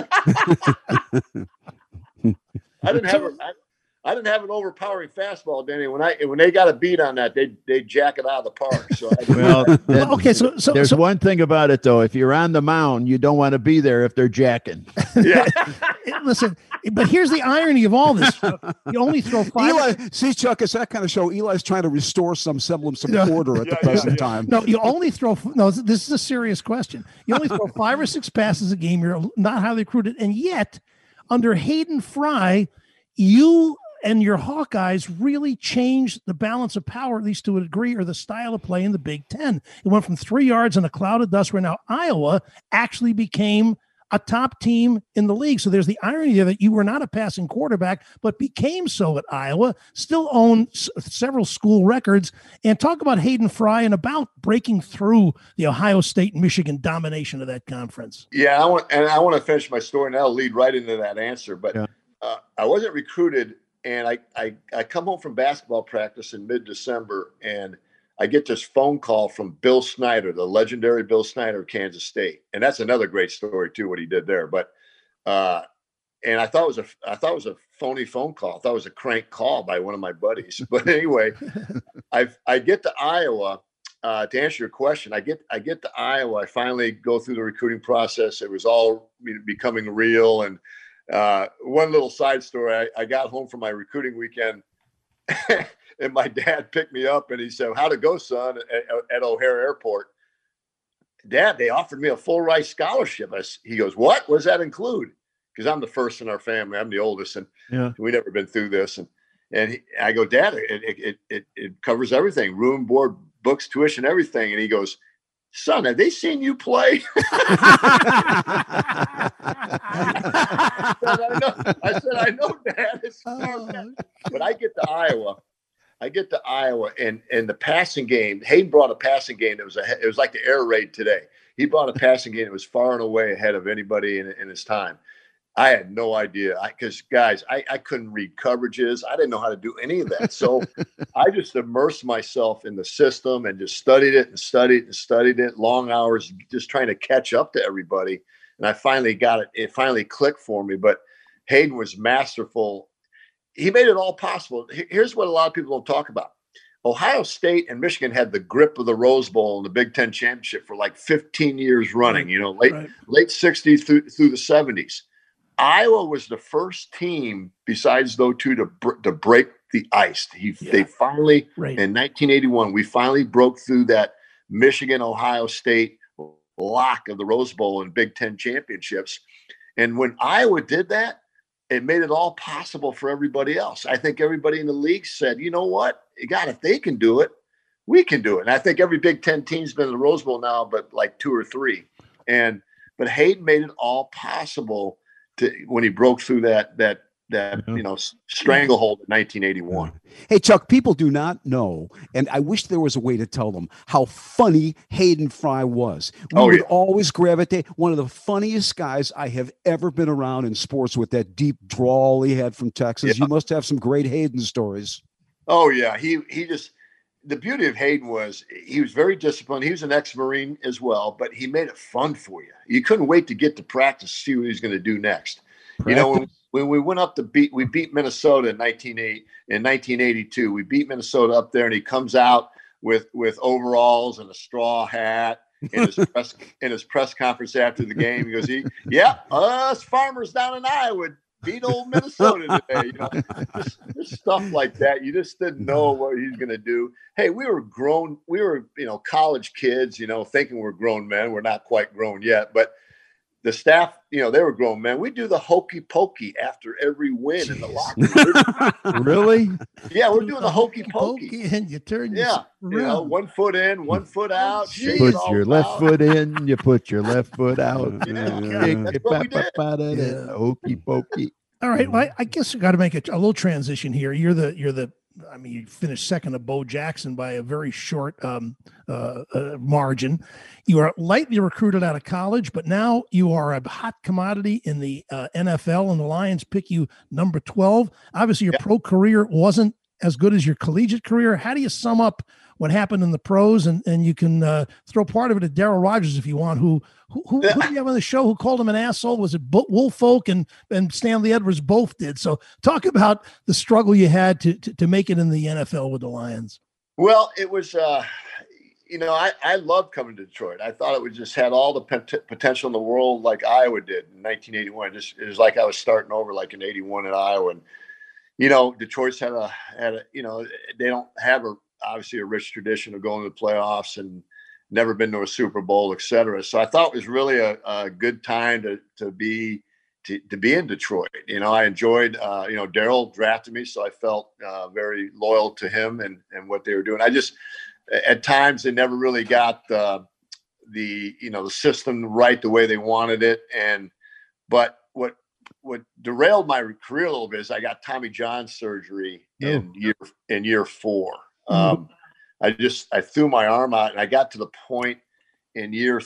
I didn't have an overpowering fastball, Danny. When they got a beat on that, they jack it out of the park. So okay. So there's one thing about it though. If you're on the mound, you don't want to be there if they're jacking. Yeah. Listen, but here's the irony of all this. You only throw 5. Eli, see, Chuck, it's that kind of show. Eli's trying to restore some semblance of order at the present time. No, you only throw. No, this is a serious question. You only throw 5 or 6 passes a game. You're not highly recruited, and yet under Hayden Fry, you and your Hawkeyes really changed the balance of power, at least to a degree, or the style of play in the Big Ten. It went from 3 yards and a cloud of dust, where now Iowa actually became a top team in the league. So there's the irony there that you were not a passing quarterback, but became so at Iowa, still own several school records. And talk about Hayden Fry and about breaking through the Ohio State and Michigan domination of that conference. Yeah, I want to finish my story, and I'll lead right into that answer. But I wasn't recruited, and I come home from basketball practice in mid-December, and I get this phone call from Bill Snyder, the legendary Bill Snyder of Kansas State. And that's another great story too, what he did there. But and I thought it was a phony phone call. I thought it was a crank call by one of my buddies. But anyway, I get to Iowa. To answer your question, I get to Iowa. I finally go through the recruiting process. It was all becoming real. And one little side story, I got home from my recruiting weekend and my dad picked me up and he said, "How'd it go, son?" at O'Hare Airport. "Dad, they offered me a full ride scholarship." He goes, "What? What does that include?" Because I'm the first in our family. I'm the oldest, and we never been through this. And I go, "Dad, it covers everything: room, board, books, tuition, everything." And he goes, "Son, have they seen you play?" I said, "I know, Dad." But I get to Iowa, and the passing game. Hayden brought a passing game that it was like the air raid today. He brought a passing game that was far and away ahead of anybody in his time. I had no idea, because guys, I couldn't read coverages. I didn't know how to do any of that. So I just immersed myself in the system and just studied it, long hours, just trying to catch up to everybody. And I finally got it. It finally clicked for me. But Hayden was masterful. He made it all possible. Here's what a lot of people don't talk about. Ohio State and Michigan had the grip of the Rose Bowl and the Big Ten championship for like 15 years running, late 60s through the 70s. Iowa was the first team besides those two to break the ice. They finally, in 1981, we finally broke through that Michigan-Ohio State lock of the Rose Bowl and Big Ten championships. And when Iowa did that, it made it all possible for everybody else. I think everybody in the league said, "You know what? God, if they can do it, we can do it." And I think every Big Ten team's been in the Rose Bowl now, but like 2 or 3. But Hayden made it all possible when he broke through that stranglehold in 1981. Hey, Chuck, people do not know, and I wish there was a way to tell them how funny Hayden Fry was. We would always gravitate. One of the funniest guys I have ever been around in sports, with that deep drawl he had from Texas. You must have some great Hayden stories. Oh yeah, he just, the beauty of Hayden was he was very disciplined. He was an ex-Marine as well, but he made it fun for you. You couldn't wait to get to practice to see what he was going to do next. Practice. When we went up we beat Minnesota in 1982. We beat Minnesota up there, and he comes out with overalls and a straw hat in his press conference after the game. He goes, us farmers down in Iowa beat old Minnesota today. Just stuff like that. You just didn't know what he's going to do. Hey, we were college kids, thinking we're grown men. We're not quite grown yet, but the staff, they were grown men. We do the hokey pokey after every win in the locker room. Really? Yeah, we're doing the hokey pokey. And you turn 1 foot in, 1 foot out. You put your left foot in, you put your left foot out. That's what we did. Hokey pokey. All right. Well, I guess I got to make a little transition here. You finished second to Bo Jackson by a very short margin. You are lightly recruited out of college, but now you are a hot commodity in the NFL, and the Lions pick you number 12. Obviously, your pro career wasn't as good as your collegiate career. How do you sum up what happened in the pros? And you can throw part of it at Darryl Rogers if you want, who do you have on the show who called him an asshole? Was it Woolfolk and Stanley Edwards both did? So talk about the struggle you had to make it in the NFL with the Lions. Well, it was, I loved coming to Detroit. I thought it just had all the potential in the world, like Iowa did in 1981. It was like I was starting over, like in 81 in Iowa. And, Detroit's had a, they don't have obviously a rich tradition of going to the playoffs and never been to a Super Bowl, et cetera. So I thought it was really a good time to be in Detroit. I enjoyed, Darryl drafted me, so I felt very loyal to him and what they were doing. I just, at times, they never really got the system right the way they wanted it. But what derailed my career a little bit is I got Tommy John surgery in year 4. I threw my arm out, and I got to the point in year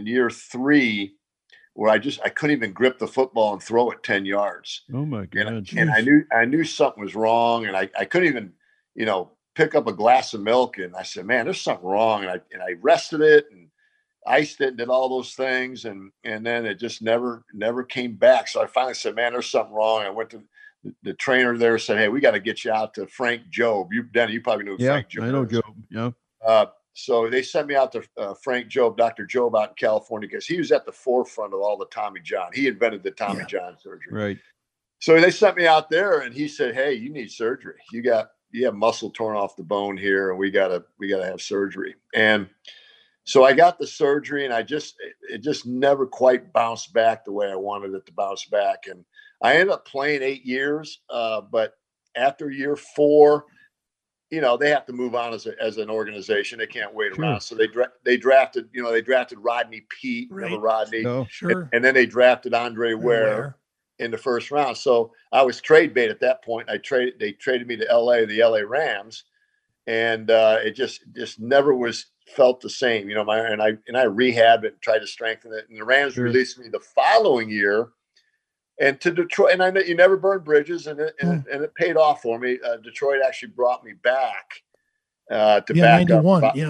3 where I couldn't even grip the football and throw it 10 yards. Oh my God. And I knew something was wrong, and I couldn't even, pick up a glass of milk. And I said, man, there's something wrong. And I rested it and iced it and did all those things. And then it just never came back. So I finally said, man, there's something wrong. I went to the trainer there, said, hey, we got to get you out to Frank Jobe. Danny, you probably know Frank Jobe. I know Jobe. Yeah. So they sent me out to Frank Jobe, Dr. Jobe out in California, because he was at the forefront of all the Tommy John. He invented the Tommy John surgery. Right. So they sent me out there, and he said, hey, you need surgery. You have muscle torn off the bone here, and we gotta have surgery. And so I got the surgery, and it just never quite bounced back the way I wanted it to bounce back. And I ended up playing 8 years, but after year 4, they have to move on as an organization. They can't wait around. So they drafted Rodney Peete, right. Remember Rodney? No, sure. And then they drafted Andre Ware in the first round. So I was trade bait at that point. They traded me to LA, the LA Rams, and it just never was felt the same. And I rehabbed it and tried to strengthen it. And the Rams released me the following year. And to Detroit, and I know you never burn bridges, and it paid off for me. Detroit actually brought me back to back 91, up.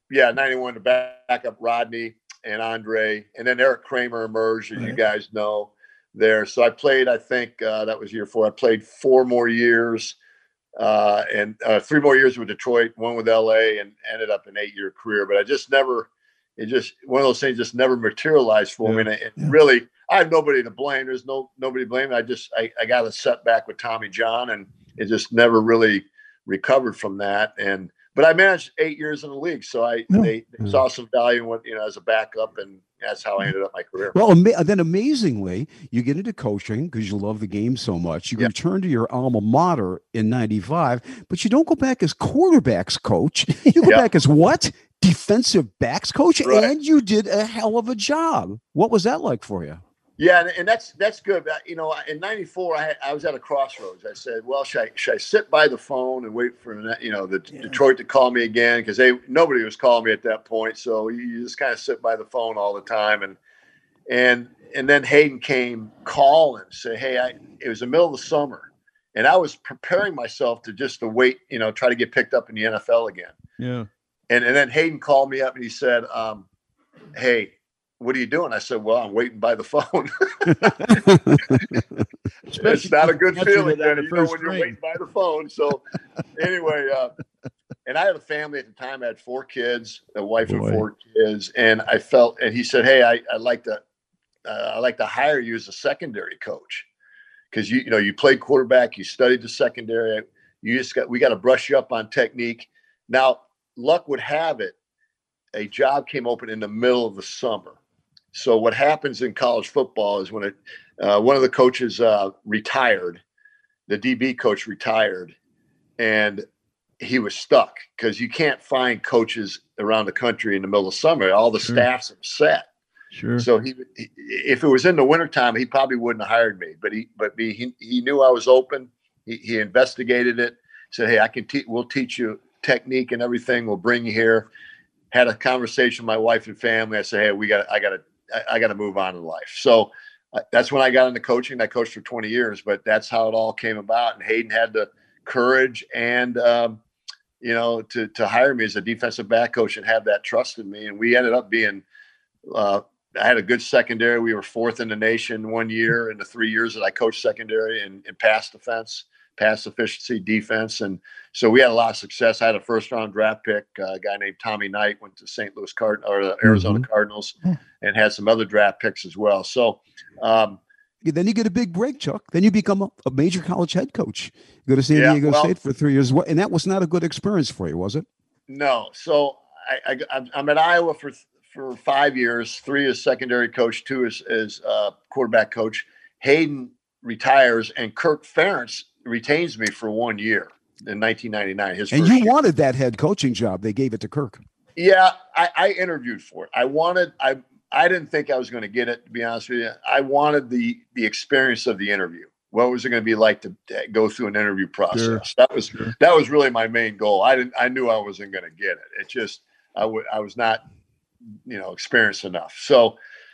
91 to back up Rodney and Andre, and then Eric Kramer emerged, as you guys know there. So I played. I think that was year 4. I played 4 more years, and 3 more years with Detroit, 1 with LA, and ended up an 8-year career. But I just never. It just one of those things just never materialized for me, and really. I have nobody to blame. There's nobody to blame. I got a setback with Tommy John, and it just never really recovered from that. But I managed 8 years in the league, so they saw some value in as a backup, and that's how I ended up my career. Well, then amazingly, you get into coaching because you love the game so much. You return to your alma mater in '95, but you don't go back as quarterbacks coach. You go back as what? Defensive backs coach, and you did a hell of a job. What was that like for you? Yeah, and that's good. You know, in '94, I was at a crossroads. I said, well, should I sit by the phone and wait for Detroit to call me again, because nobody was calling me at that point. So you just kind of sit by the phone all the time, and then Hayden came calling, say, hey, it was the middle of the summer, and I was preparing myself to wait, try to get picked up in the NFL again. Yeah, and then Hayden called me up and he said, hey, what are you doing? I said, well, I'm waiting by the phone. It's not a good feeling when you're waiting by the phone. So anyway, and I had a family at the time. I had 4 kids, a wife and 4 kids. And he said, hey, I'd like to hire you as a secondary coach. Cause you played quarterback, you studied the secondary. We got to brush you up on technique. Now, luck would have it, a job came open in the middle of the summer. So what happens in college football is when one of the coaches retired, the DB coach retired, and he was stuck because you can't find coaches around the country in the middle of summer. All the staffs are set. Sure. So if it was in the wintertime, he probably wouldn't have hired me. But he knew I was open. He investigated it. Said, hey, we'll teach you technique and everything. We'll bring you here. Had a conversation with my wife and family. I said, hey, I got to move on in life. So that's when I got into coaching. I coached for 20 years, but that's how it all came about. And Hayden had the courage and, to hire me as a defensive back coach and have that trust in me. And we ended up being, I had a good secondary. We were 4th in the nation one year in the 3 years that I coached secondary and pass defense, pass efficiency, defense. And so we had a lot of success. I had a 1st-round draft pick. A guy named Tommy Knight went to St. Louis the Arizona Cardinals, and had some other draft picks as well. So then you get a big break, Chuck. Then you become a major college head coach. You go to San Diego State for 3 years. And that was not a good experience for you, was it? No. So I'm at Iowa for 5 years, 3 as secondary coach, 2 as quarterback coach. Hayden retires, and Kirk Ferentz retains me for 1 year in 1999. And you wanted that head coaching job. They gave it to Kirk. Yeah, I interviewed for it. I didn't think I was going to get it, to be honest with you. I wanted the experience of the interview. What was it going to be like to go through an interview process? Sure. That was really my main goal. I knew I wasn't going to get it. It just I was not experienced enough. So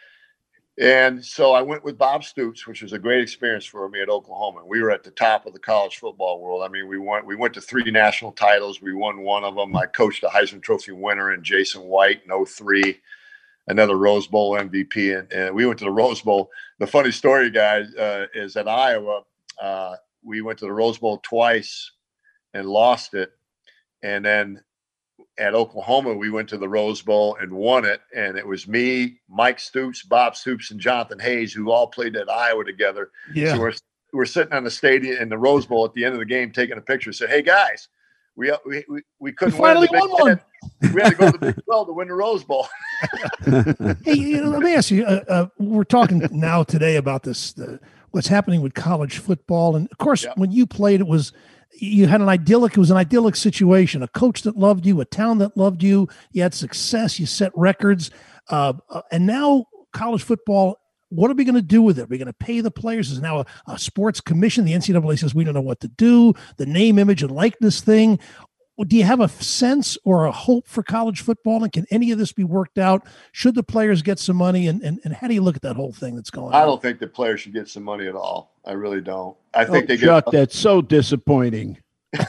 I went with Bob Stoops, which was a great experience for me at Oklahoma. We were at the top of the college football world. I mean, we went to 3 national titles. We won one of them. I coached a Heisman Trophy winner in Jason White in 2003, another Rose Bowl MVP. And we went to the Rose Bowl. The funny story, guys, is at Iowa, we went to the Rose Bowl twice and lost it. And then at Oklahoma, we went to the Rose Bowl and won it. And it was me, Mike Stoops, Bob Stoops, and Jonathan Hayes, who all played at Iowa together. Yeah. So we're sitting on the stadium in the Rose Bowl at the end of the game, taking a picture. Said, hey, guys, we couldn't win the Big Ten. We had to go to the Big 12 to win the Rose Bowl. Hey, let me ask you, we're talking now today about this, what's happening with college football. And of course, when you played, it was an idyllic situation, a coach that loved you, a town that loved you, you had success, you set records. And now college football, what are we going to do with it? Are we going to pay the players? There's now a sports commission. The NCAA says we don't know what to do. The name, image, and likeness thing. Do you have a sense or a hope for college football? And can any of this be worked out? Should the players get some money? And how do you look at that whole thing that's going on? I don't think the players should get some money at all. I really don't. I think they Chuck, that's so disappointing.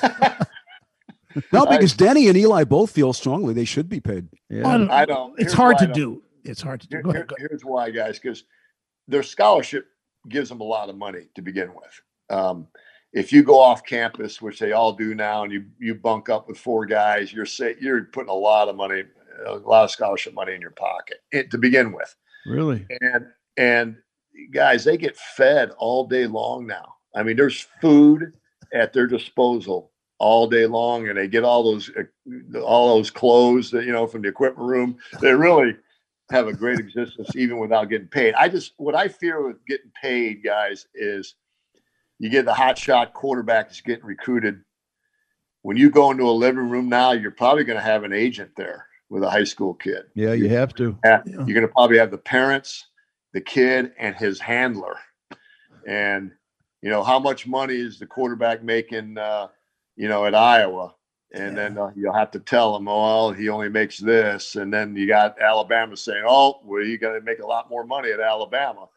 No, because Denny and Eli both feel strongly they should be paid. Yeah. I don't. It's hard to do. It's hard to do. Go ahead. Here's why, guys, because their scholarship gives them a lot of money to begin with. If you go off campus, which they all do now, and you bunk up with 4 guys, you're putting a lot of money, a lot of scholarship money in your pocket to begin with. Really? And guys, they get fed all day long now. I mean, there's food at their disposal all day long, and they get all those clothes that, from the equipment room. They really have a great existence even without getting paid. What I fear with getting paid, guys, is you get the hotshot quarterback that's getting recruited. When you go into a living room now, you're probably going to have an agent there with a high school kid. Yeah, you have to. You're going to probably have the parents. the kid and his handler. And, how much money is the quarterback making, at Iowa? And then you'll have to tell him, well, he only makes this. And then you got Alabama saying, oh, well, you got to make a lot more money at Alabama.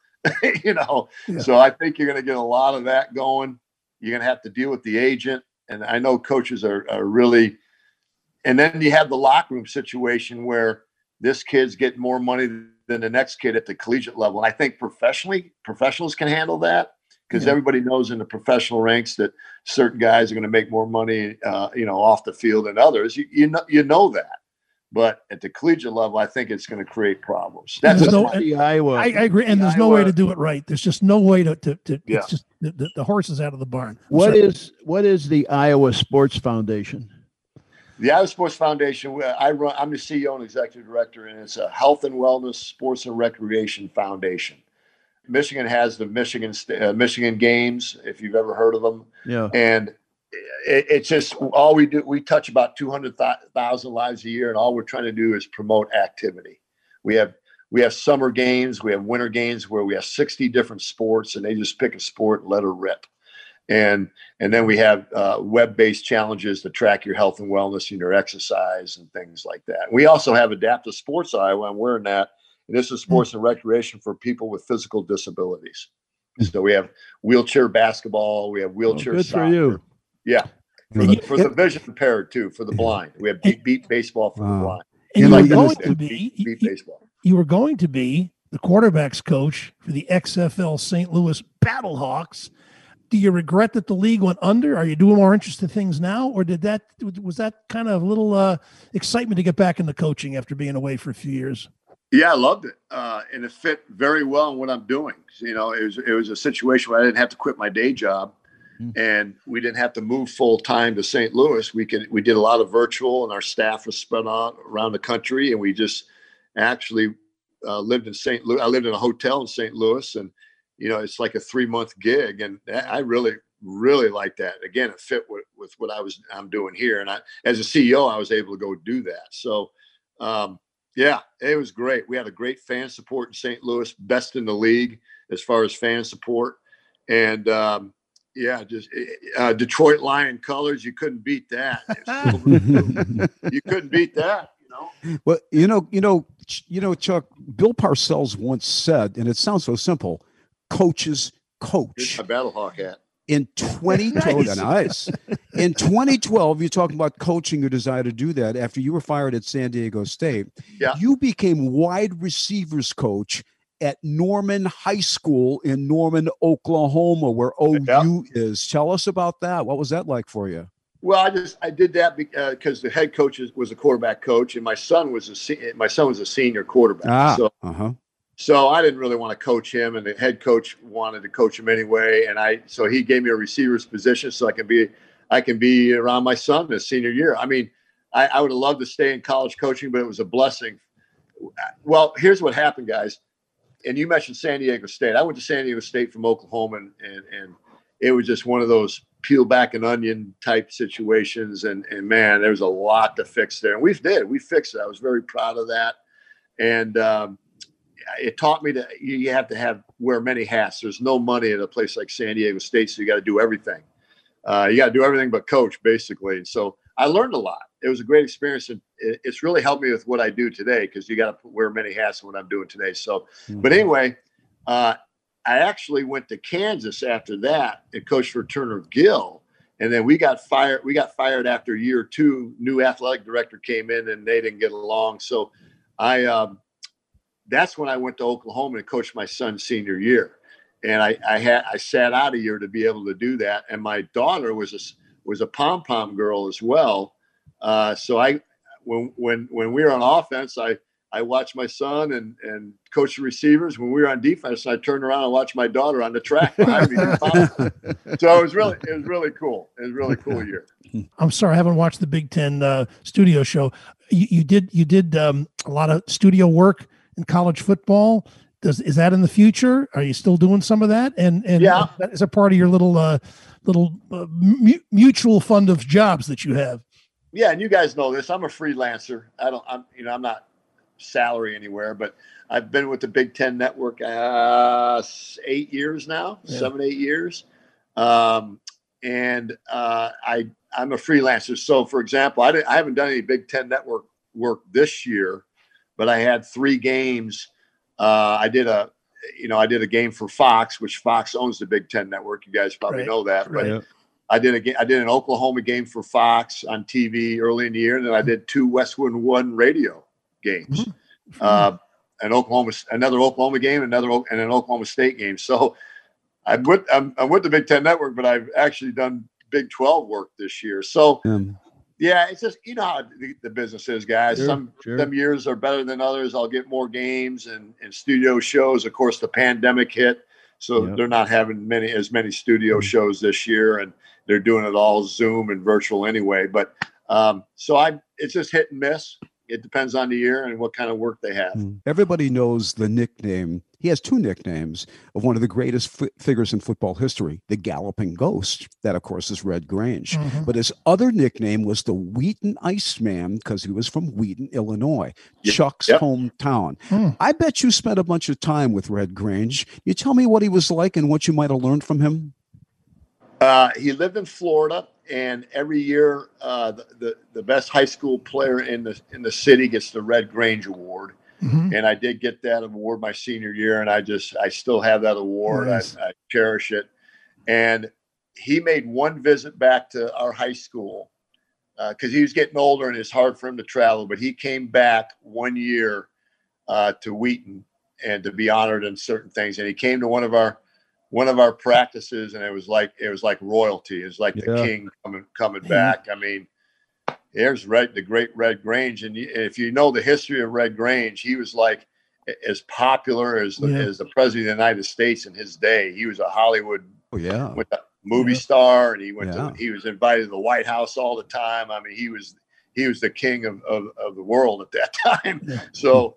So I think you're going to get a lot of that going. You're going to have to deal with the agent. And I know coaches are really, and then you have the locker room situation where this kid's getting more money than the next kid at the collegiate level. And I think professionals can handle that, because everybody knows in the professional ranks that certain guys are going to make more money, off the field than others. You know that. But at the collegiate level, I think it's going to create problems. That's the Iowa. I agree, and there's no way to do it right. There's just no way to it's just the horse is out of the barn. What is the Iowa Sports Foundation? The Iowa Sports Foundation, I'm the CEO and executive director, and it's a health and wellness, sports and recreation foundation. Michigan has the Michigan Games, if you've ever heard of them. Yeah. And it's just all we do. We touch about 200,000 lives a year, and all we're trying to do is promote activity. We have summer games, we have winter games where we have 60 different sports, and they just pick a sport and let her rip. And then we have web-based challenges to track your health and wellness and your exercise and things like that. We also have Adaptive Sports Iowa. I'm wearing that. And this is sports and recreation for people with physical disabilities. So we have wheelchair basketball. We have wheelchair good soccer. For you. Yeah. For the vision impaired, too, for the blind. We have beat baseball for the blind. And you were going to be the quarterback's coach for the XFL St. Louis Battlehawks. Do you regret that the league went under? Are you doing more interesting things now? Or was that kind of a little excitement to get back into coaching after being away for a few years? Yeah, I loved it. And it fit very well in what I'm doing. It was a situation where I didn't have to quit my day job, and we didn't have to move full time to St. Louis. We did a lot of virtual, and our staff was spread out around the country, and we just actually lived in St. Louis. I lived in a hotel in St. Louis, and it's like a 3-month gig, and I really, really like that. Again, it fit with what I'm doing here, and as a CEO, I was able to go do that. So. Yeah, it was great. We had a great fan support in St. Louis, best in the league as far as fan support. And Detroit Lion colors, you couldn't beat that. You couldn't beat that, Well, Chuck, Bill Parcells once said, and it sounds so simple, coaches coach. Here's my Battlehawk hat. In 2012, nice. In 2012, you're talking about coaching your desire to do that. After you were fired at San Diego State, you became wide receivers coach at Norman High School in Norman, Oklahoma, where OU is. Tell us about that. What was that like for you? Well, I did that because the head coach was a quarterback coach, and my son was a senior quarterback. So I didn't really want to coach him, and the head coach wanted to coach him anyway. And so he gave me a receiver's position so I can be around my son his senior year. I mean, I would have loved to stay in college coaching, but it was a blessing. Well, here's what happened, guys. And you mentioned San Diego State. I went to San Diego State from Oklahoma, and it was just one of those peel back an onion type situations. And man, there was a lot to fix there. And we fixed it. I was very proud of that. And, it taught me that you have to wear many hats. There's no money at a place like San Diego State, so you got to do everything. You got to do everything but coach, basically. So I learned a lot. It was a great experience, and it's really helped me with what I do today because you got to wear many hats in what I'm doing today. So, but anyway, I actually went to Kansas after that and coached for Turner Gill, and then we got fired. We got fired after year 2. New athletic director came in, and they didn't get along. So that's when I went to Oklahoma and coached my son's senior year. And I sat out a year to be able to do that. And my daughter was a pom-pom girl as well. So when we were on offense, I watched my son and coached the receivers. When we were on defense, I turned around and watched my daughter on the track behind me. So it was really cool. It was a really cool year. I'm sorry, I haven't watched the Big Ten studio show. You did a lot of studio work in college football. Is that in the future? Are you still doing some of that? And that is a part of your little mutual fund of jobs that you have. Yeah, and you guys know this. I'm a freelancer. I'm not salary anywhere, but I've been with the Big Ten Network 8 years now, 7, 8 years. I'm a freelancer. So, for example, I haven't done any Big Ten Network work this year, but I had 3 games. I did a game for Fox, which Fox owns the Big Ten Network. You guys probably know that. But I did an Oklahoma game for Fox on TV early in the year, and then I did 2 Westwood One radio games. Another Oklahoma game, and an Oklahoma State game. So I'm with the Big Ten Network, but I've actually done Big 12 work this year. So it's just, you know how the business is, guys. Some years are better than others. I'll get more games and studio shows. Of course, the pandemic hit, so they're not having as many studio shows this year, and they're doing it all Zoom and virtual anyway. But it's just hit and miss. It depends on the year and what kind of work they have. Everybody knows the nickname. He has 2 nicknames of one of the greatest figures in football history, the Galloping Ghost. That, of course, is Red Grange. But his other nickname was the Wheaton Iceman because he was from Wheaton, Illinois, Chuck's hometown. I bet you spent a bunch of time with Red Grange. You tell me what he was like and what you might have learned from him? He lived in Florida, and every year the best high school player in the city gets the Red Grange Award. And I did get that award my senior year, and I still have that award. Nice. I cherish it. And he made one visit back to our high school because he was getting older and it's hard for him to travel. But he came back 1 year to Wheaton and to be honored in certain things. And he came to one of our practices, and it was like royalty. It was like the king coming back. I mean, here's the great Red Grange. And if you know the history of Red Grange, he was like as popular as the president of the United States in his day. He was a Hollywood movie star, and he was invited to the White House all the time. I mean, he was the king of the world at that time. So,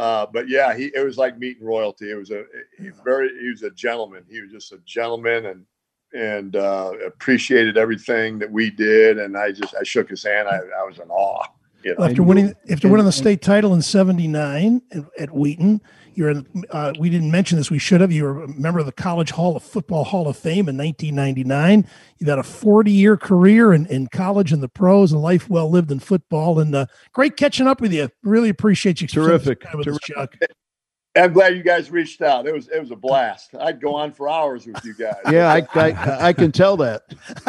it was like meeting royalty. He was a gentleman. He was just a gentleman, and appreciated everything that we did. And I shook his hand. I was in awe. You know? After winning the state title in '79 at Wheaton, we didn't mention this. We should have. You were a member of the College Football Hall of Fame in 1999. You've had a 40-year career in college and the pros, and life well lived in football. And great catching up with you. Really appreciate you. Terrific. Chuck. I'm glad you guys reached out. It was a blast. I'd go on for hours with you guys. Yeah, I can tell that.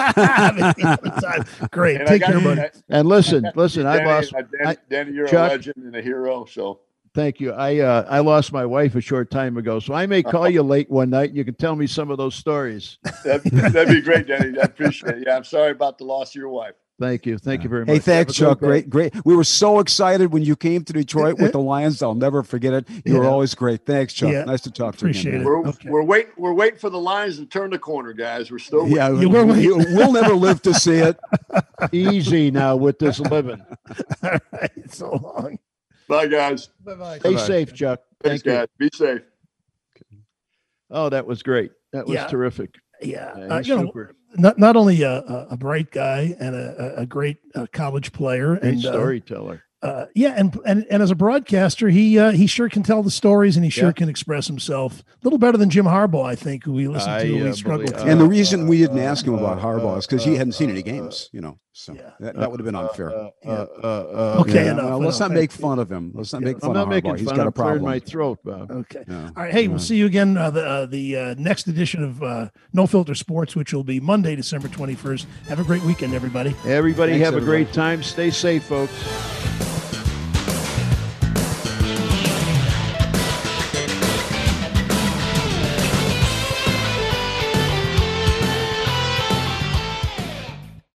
Great. Take care, buddy. And listen. Danny, you're Chuck, a legend and a hero. So thank you. I lost my wife a short time ago, so I may call you late one night, and you can tell me some of those stories. That'd be great, Danny. I appreciate it. Yeah, I'm sorry about the loss of your wife. Thank you. Thank you very much. Hey, thanks, Chuck. Great. We were so excited when you came to Detroit with the Lions. I'll never forget it. You were always great. Thanks, Chuck. Yeah. Nice to talk to you. Appreciate it. We're waiting for the Lions to turn the corner, guys. We're still waiting. Yeah, we'll never live to see it. Easy now with this living. All right, so long. Bye, guys. Bye-bye. Stay safe, Chuck. Thanks, guys. Be safe. Oh, that was great. That was terrific. Yeah, super. Not only a bright guy and a great college player and storyteller. And as a broadcaster, he sure can tell the stories, and he sure can express himself a little better than Jim Harbaugh, I think, who we listened to. We struggled. And the reason we didn't ask him about Harbaugh is because he hadn't seen any games, So that would have been unfair. Okay, enough. Let's not make fun of him. Let's not make fun of Harbaugh. He's got a problem. I'm clearing my throat, Bob. Okay. All right. Hey, we'll see you again the next edition of No Filter Sports, which will be Monday, December 21st. Have a great weekend, everybody. Everybody have a great time. Stay safe, folks.